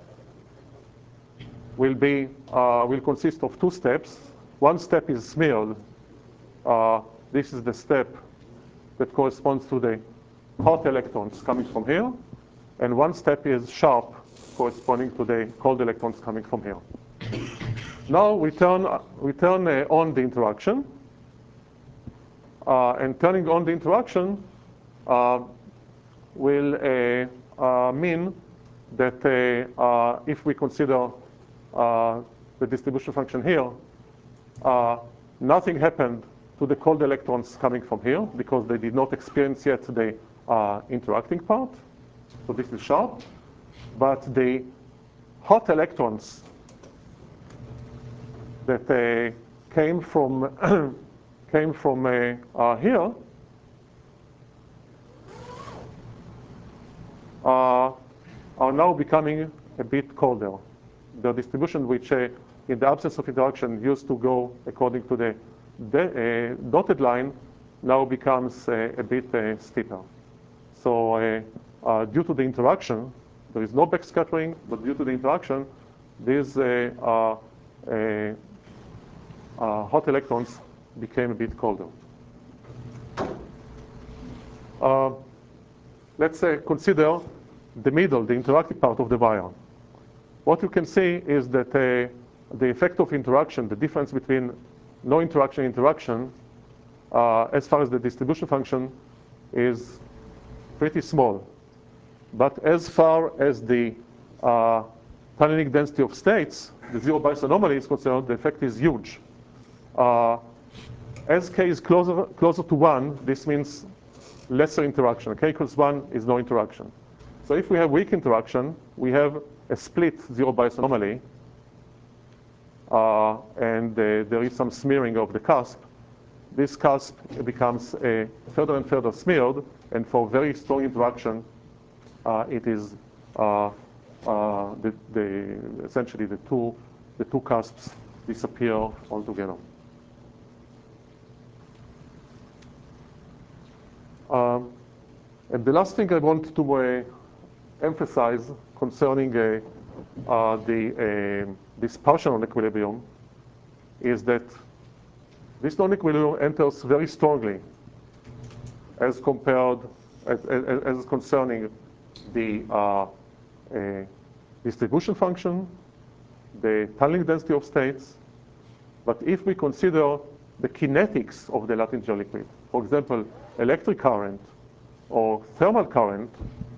will consist of two steps. One step is smeared. This is the step that corresponds to the hot electrons coming from here. And one step is sharp, corresponding to the cold electrons coming from here. Now we turn on the interaction. And turning on the interaction will mean that if we consider the distribution function here, nothing happened to the cold electrons coming from here because they did not experience yet the interacting part. So this is sharp. But the hot electrons that came from here are now becoming a bit colder. The distribution, which in the absence of interaction used to go according to the dotted line, now becomes a bit steeper. So due to the interaction, there is no backscattering, but due to the interaction, these hot electrons became a bit colder. let's say consider the middle, the interactive part of the wire. What you can see is that the effect of interaction, the difference between no interaction and interaction, as far as the distribution function, is pretty small. But as far as the tunneling density of states, the zero bias anomaly is concerned, the effect is huge. As k is closer to 1, this means lesser interaction. K equals 1 is no interaction. So if we have weak interaction, we have a split zero bias anomaly, and there is some smearing of the cusp. This cusp becomes further and further smeared, and for very strong interaction, it is essentially the two cusps disappear altogether. And the last thing I want to emphasize concerning this partial non-equilibrium is that this non-equilibrium enters very strongly as concerning the distribution function, the tunneling density of states. But if we consider the kinetics of the Luttinger liquid, for example, electric current or thermal current,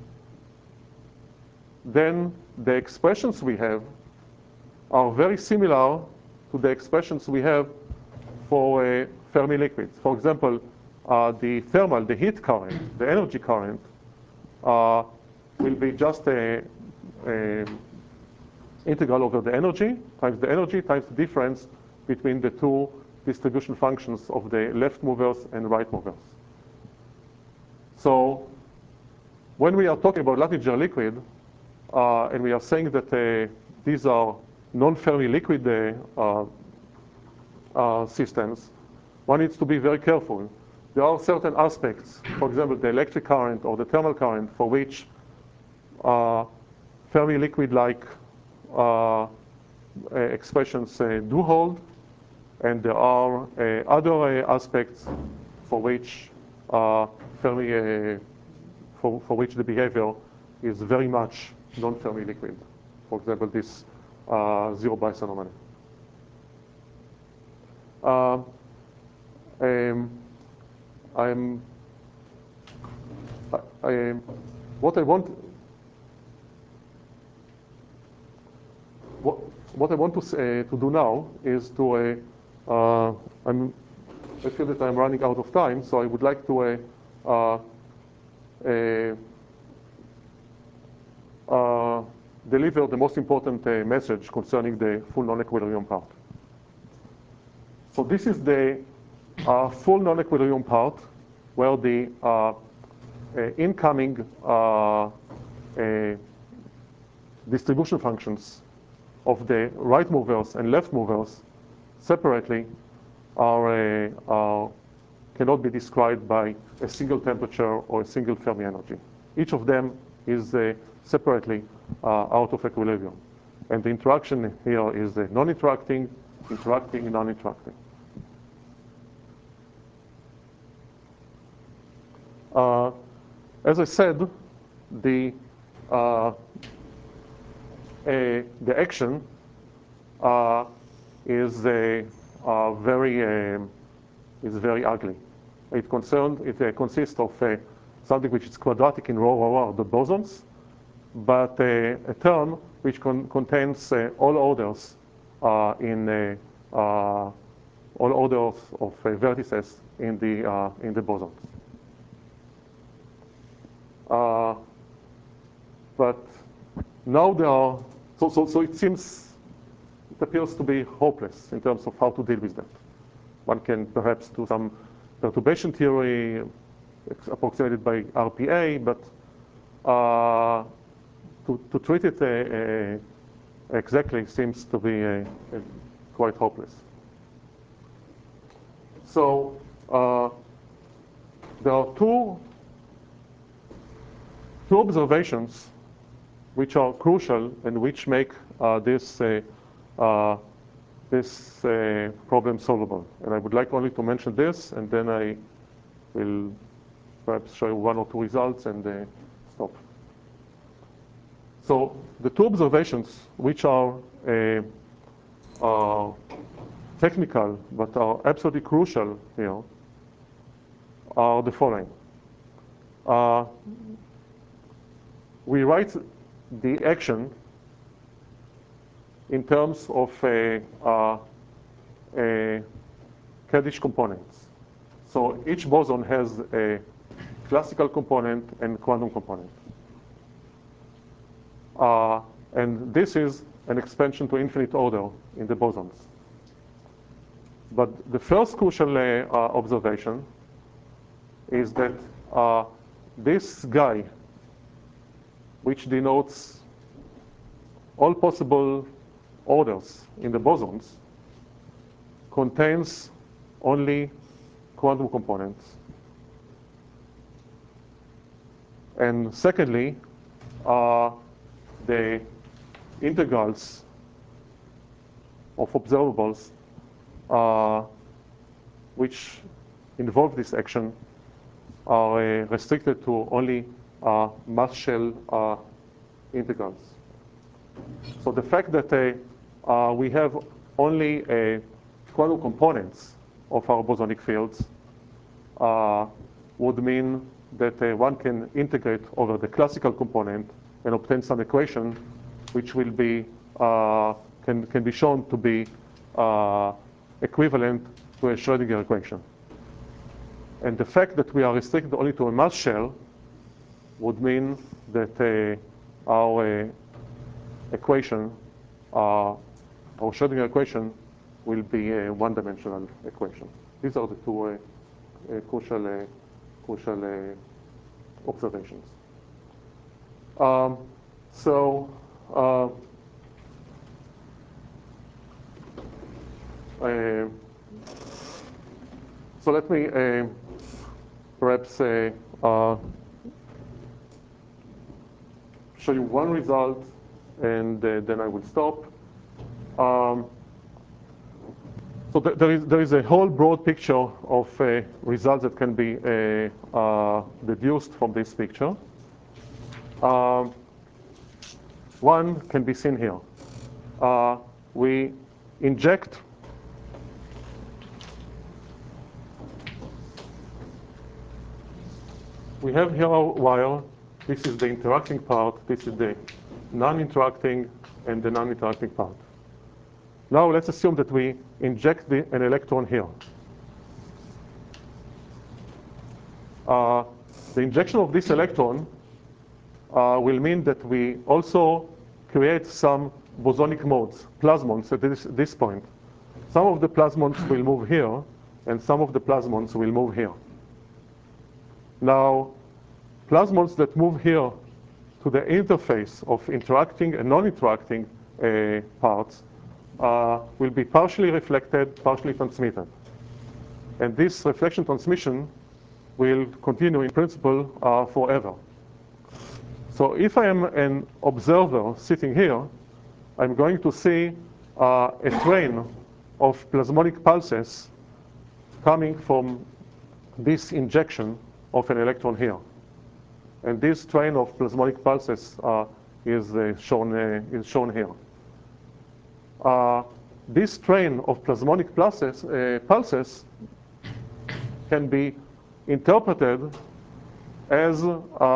then the expressions we have are very similar to the expressions we have for Fermi liquids. For example, the heat current, the energy current, will be just a integral over the energy times the difference between the two distribution functions of the left movers and right movers. So when we are talking about Luttinger liquid, and we are saying that these are non-Fermi liquid systems, one needs to be very careful. There are certain aspects, for example, the electric current or the thermal current, for which Fermi liquid-like expressions do hold, and there are other aspects for which Fermi, for which the behavior is very much non-Fermi liquid. For example, this zero bias anomaly. What I want to do now is to I feel that I'm running out of time, so I would like to deliver the most important message concerning the full non-equilibrium part. So this is the full non-equilibrium part, where the incoming distribution functions of the right movers and left movers separately cannot be described by a single temperature or a single Fermi energy. Each of them is separately out of equilibrium. And the interaction here is non-interacting, interacting, non-interacting. As I said, the action is very ugly. It consists of something which is quadratic in rho, the bosons, but a term which contains all orders in all orders of vertices in the bosons. But now there are so it appears to be hopeless in terms of how to deal with that. One can perhaps do some perturbation theory approximated by RPA, but to treat it exactly seems to be quite hopeless. So there are two observations which are crucial and which make this problem solvable. And I would like only to mention this, and then I will perhaps show you one or two results and stop. So the two observations, which are technical but are absolutely crucial here, are the following. We write the action in terms of Kaddish components. So each boson has a classical component and quantum component. And this is an expansion to infinite order in the bosons. But the first crucial observation is that this guy, which denotes all possible orders in the bosons, contains only quantum components. And secondly, the integrals of observables which involve this action are restricted to only mass shell integrals. So the fact that we have only quantum components of our bosonic fields would mean that one can integrate over the classical component and obtain some equation which will be can be shown to be equivalent to a Schrödinger equation. And the fact that we are restricted only to a mass shell would mean that our equation, our Schrödinger equation, will be a one-dimensional equation. These are the two crucial observations. So let me perhaps show you one result, and then I will stop. So there is a whole broad picture of results that can be deduced from this picture. One can be seen here. We inject we have here a wire. This is the interacting part. This is the non-interacting and the non-interacting part. Now let's assume that we inject an electron here. The injection of this electron will mean that we also create some bosonic modes, plasmons, at this point. Some of the plasmons will move here, and some of the plasmons will move here. Now, plasmons that move here to the interface of interacting and non-interacting parts will be partially reflected, partially transmitted. And this reflection transmission will continue in principle forever. So if I am an observer sitting here, I'm going to see a train of plasmonic pulses coming from this injection of an electron here. And this train of plasmonic pulses is shown here. This train of plasmonic pulses can be interpreted as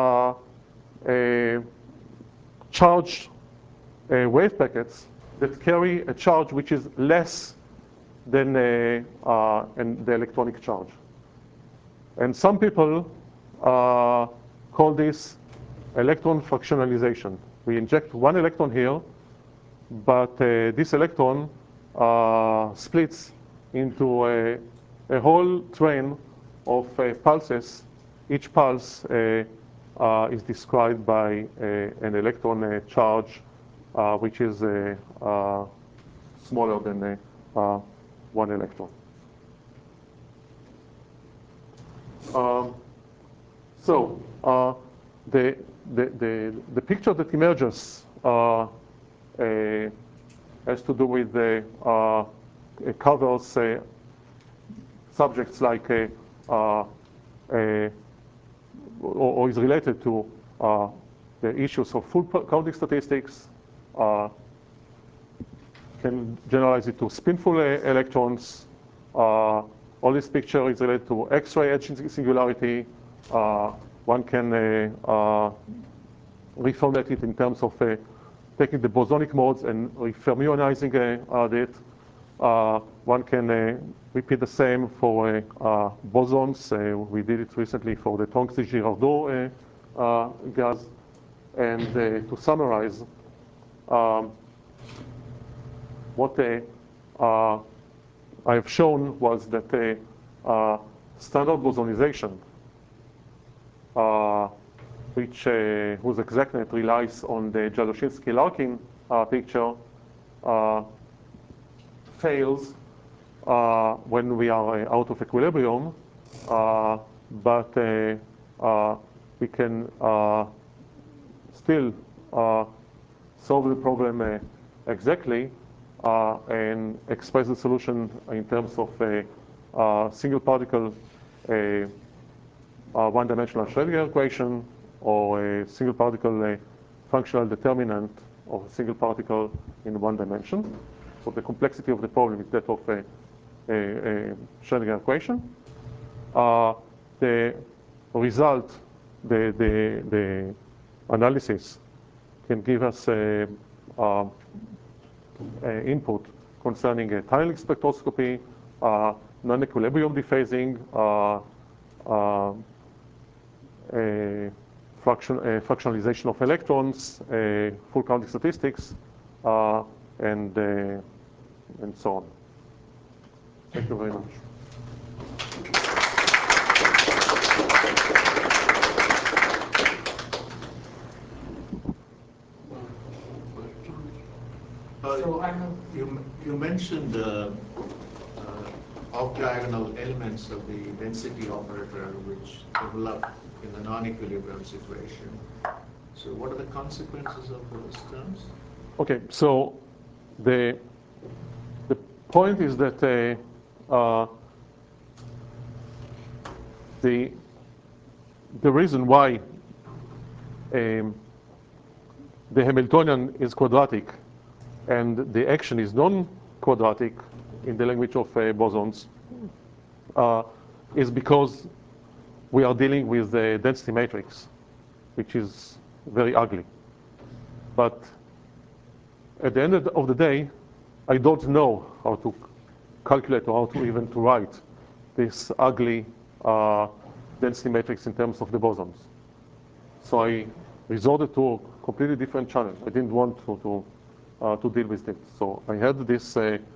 charged wave packets that carry a charge which is less than the electronic charge. And some people call this electron fractionalization. We inject one electron here, but this electron splits into a whole train of pulses. Each pulse is described by an electron charge which is smaller than one electron. So the picture that emerges has to do with covers subjects like or is related to the issues of full counting statistics. Can generalize it to spinful electrons. All this picture is related to X-ray edge singularity. One can reformulate it in terms of taking the bosonic modes and refermionizing it. One can repeat the same for bosons. We did it recently for the Tonks-Girardot gas. And to summarize, what I have shown was that standard bosonization, whose exactness relies on the Jagodzinski-Larkin picture, fails when we are out of equilibrium, but we can still solve the problem exactly and express the solution in terms of a single particle one-dimensional Schrödinger equation, or a single particle functional determinant of a single particle in one dimension. So the complexity of the problem is that of a Schrödinger equation. The result, the analysis, can give us input concerning tunneling spectroscopy, non-equilibrium dephasing, fractionalization of electrons, full counting statistics, and so on. Thank you very much. So I have. You mentioned off-diagonal elements of the density operator which develop in the non-equilibrium situation. So what are the consequences of those terms? Okay, so the point is that the reason why the Hamiltonian is quadratic and the action is non-quadratic in the language of bosons is because we are dealing with a density matrix, which is very ugly. But at the end of the day, I don't know how to calculate or how to even to write this ugly density matrix in terms of the bosons. So I resorted to a completely different channel. I didn't want to deal with it. So I had this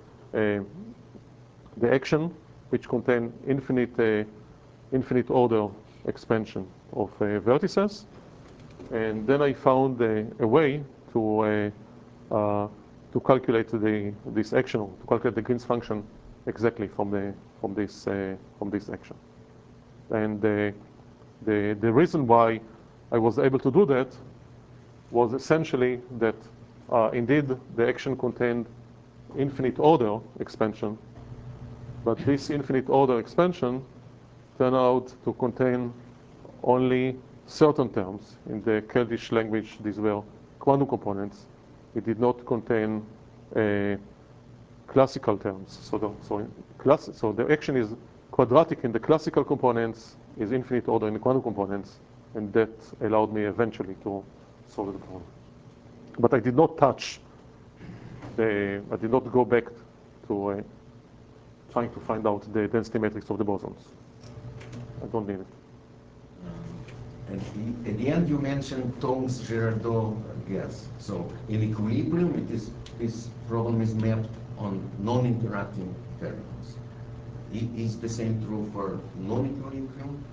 the action which contained infinite order expansion of vertices, and then I found a way to calculate this action, to calculate the Green's function exactly from this action. And the reason why I was able to do that was essentially that indeed the action contained infinite order expansion, but this infinite order expansion turned out to contain only certain terms. In the Keldysh language, these were quantum components. It did not contain classical terms. So the action is quadratic in the classical components, is infinite order in the quantum components, and that allowed me eventually to solve the problem. But I did not touch I did not go back to trying to find out the density matrix of the bosons. I don't need it. And at the end, you mentioned Tonks-Girardot gas. So in equilibrium, this problem is mapped on non-interacting fermions. Is the same true for non-equilibrium?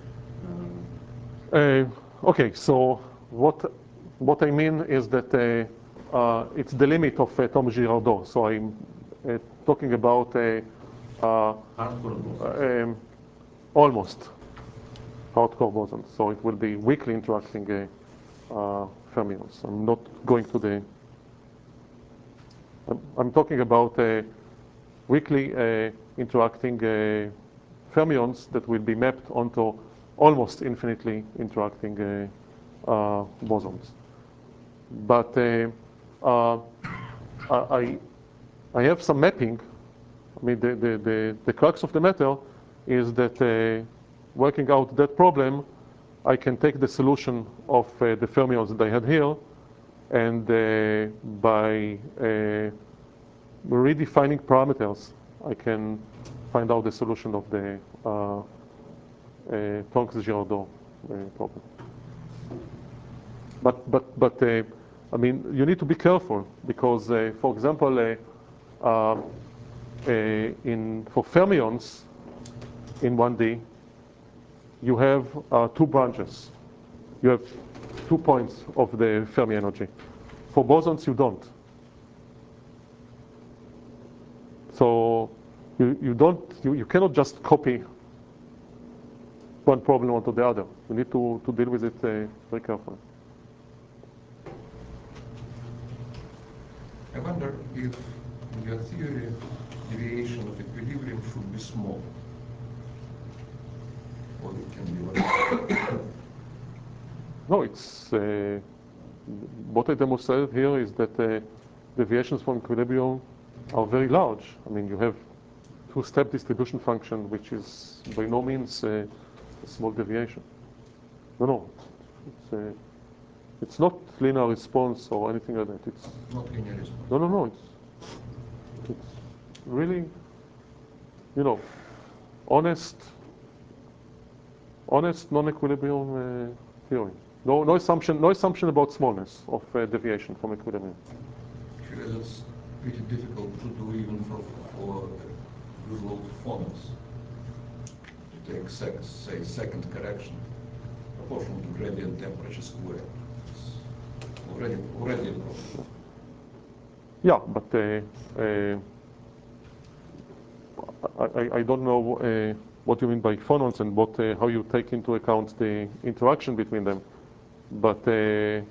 Okay, so what I mean is that it's the limit of Tonks-Girardot. So I'm talking about almost hardcore bosons. So it will be weakly interacting fermions. I'm not going to the. I'm talking about weakly interacting fermions that will be mapped onto almost infinitely interacting bosons. But I have some mapping. I mean, the crux of the matter is that working out that problem, I can take the solution of the fermions that I had here, and by redefining parameters, I can find out the solution of the Tonks-Girardot problem. But I mean, you need to be careful because, for example, for fermions in 1D, you have 2 branches. You have 2 points of the Fermi energy. For bosons, you don't. So you cannot just copy one problem onto the other. You need to deal with it very carefully. I wonder if in your theory deviation of equilibrium should be small, or it can be large. No, it's what I demonstrated here is that deviations from equilibrium are very large. I mean, you have 2-step distribution function, which is by no means a small deviation. No, it's not linear response or anything like that. It's Not linear response. no. It's really, honest non-equilibrium theory. No assumption about smallness of deviation from equilibrium. Actually, that's pretty difficult to do even for usual phonons. To take say second correction proportional to gradient temperature squared. It's already a problem. Yeah, but I don't know what you mean by phonons and how you take into account the interaction between them. But here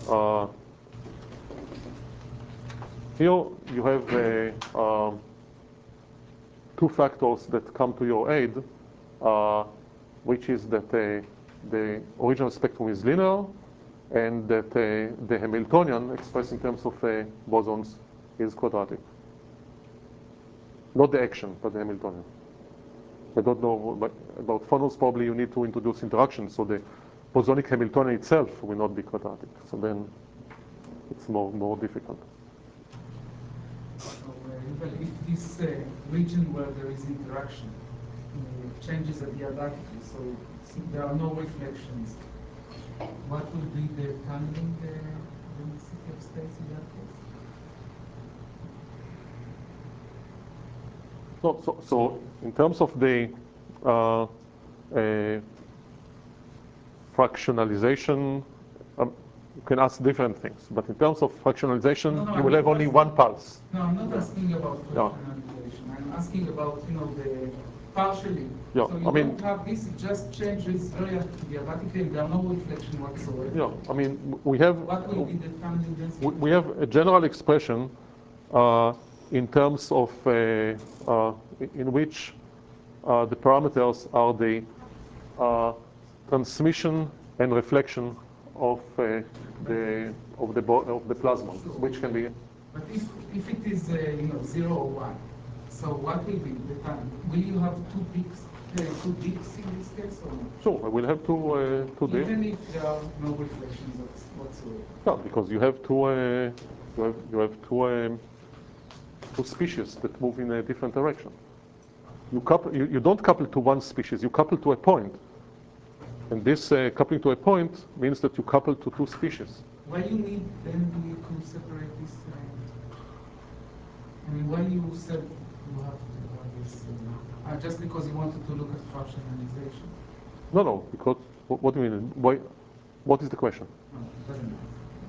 you have 2 factors that come to your aid, which is that the original spectrum is linear, and that the Hamiltonian, expressed in terms of bosons, is quadratic. Not the action, but the Hamiltonian. I don't know about phonons. Probably you need to introduce interactions, so the bosonic Hamiltonian itself will not be quadratic. So then it's more difficult. So even if this region where there is interaction changes adiabatically, so there are no reflections, what will be the tunneling density of states in that case? So in terms of the fractionalization, you can ask different things. But in terms of fractionalization, you will have only one pulse. No, I'm not asking about fractionalization. I'm asking about, the partially. Yeah, so you don't have this, it just changes very adiabatically, and there are no reflection whatsoever. Yeah, I mean, we have... What will be the tunneling density? We have a general expression in terms of in which the parameters are the transmission and reflection of the plasma, which can be. But if it is 0 or 1, so what will be the time? Will you have 2 peaks, 2 dips in this case, or not? Sure, we'll have two dips. Even if there are no reflections whatsoever. Yeah, because you have two species that move in a different direction. You don't couple to one species, you couple to a point. And this coupling to a point means that you couple to 2 species. Why you need then to separate this? I mean, why you said you have to have this? Just because you wanted to look at fractionalization? No, because what do you mean? Why? What is the question? Doesn't matter.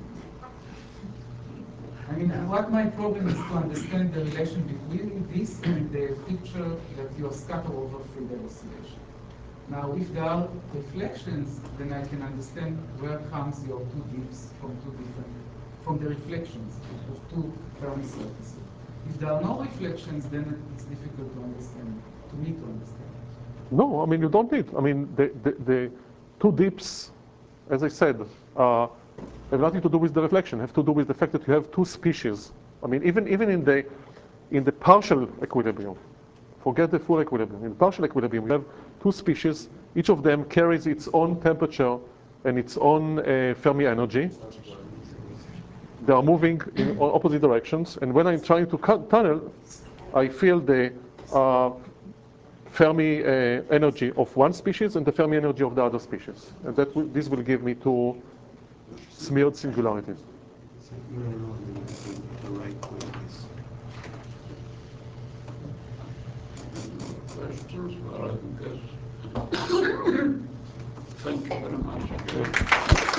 I mean, what my problem is to understand the relation between this and the picture that you scatter over Friedel oscillation. Now, if there are reflections, then I can understand where comes your 2 dips from the reflections of 2 Fermi surfaces. If there are no reflections, then it's difficult to understand, to me to understand. No, I mean, you don't need. I mean, the two dips, as I said, have nothing to do with the reflection, have to do with the fact that you have two species. I mean, even in the partial equilibrium, forget the full equilibrium. In partial equilibrium, you have two species. Each of them carries its own temperature and its own Fermi energy. They are moving in opposite directions. And when I'm trying to tunnel, I feel the Fermi energy of one species and the Fermi energy of the other species. And this will give me two smeared singularities. So you're not the right way. Questions? Well, I guess. Thank you very much.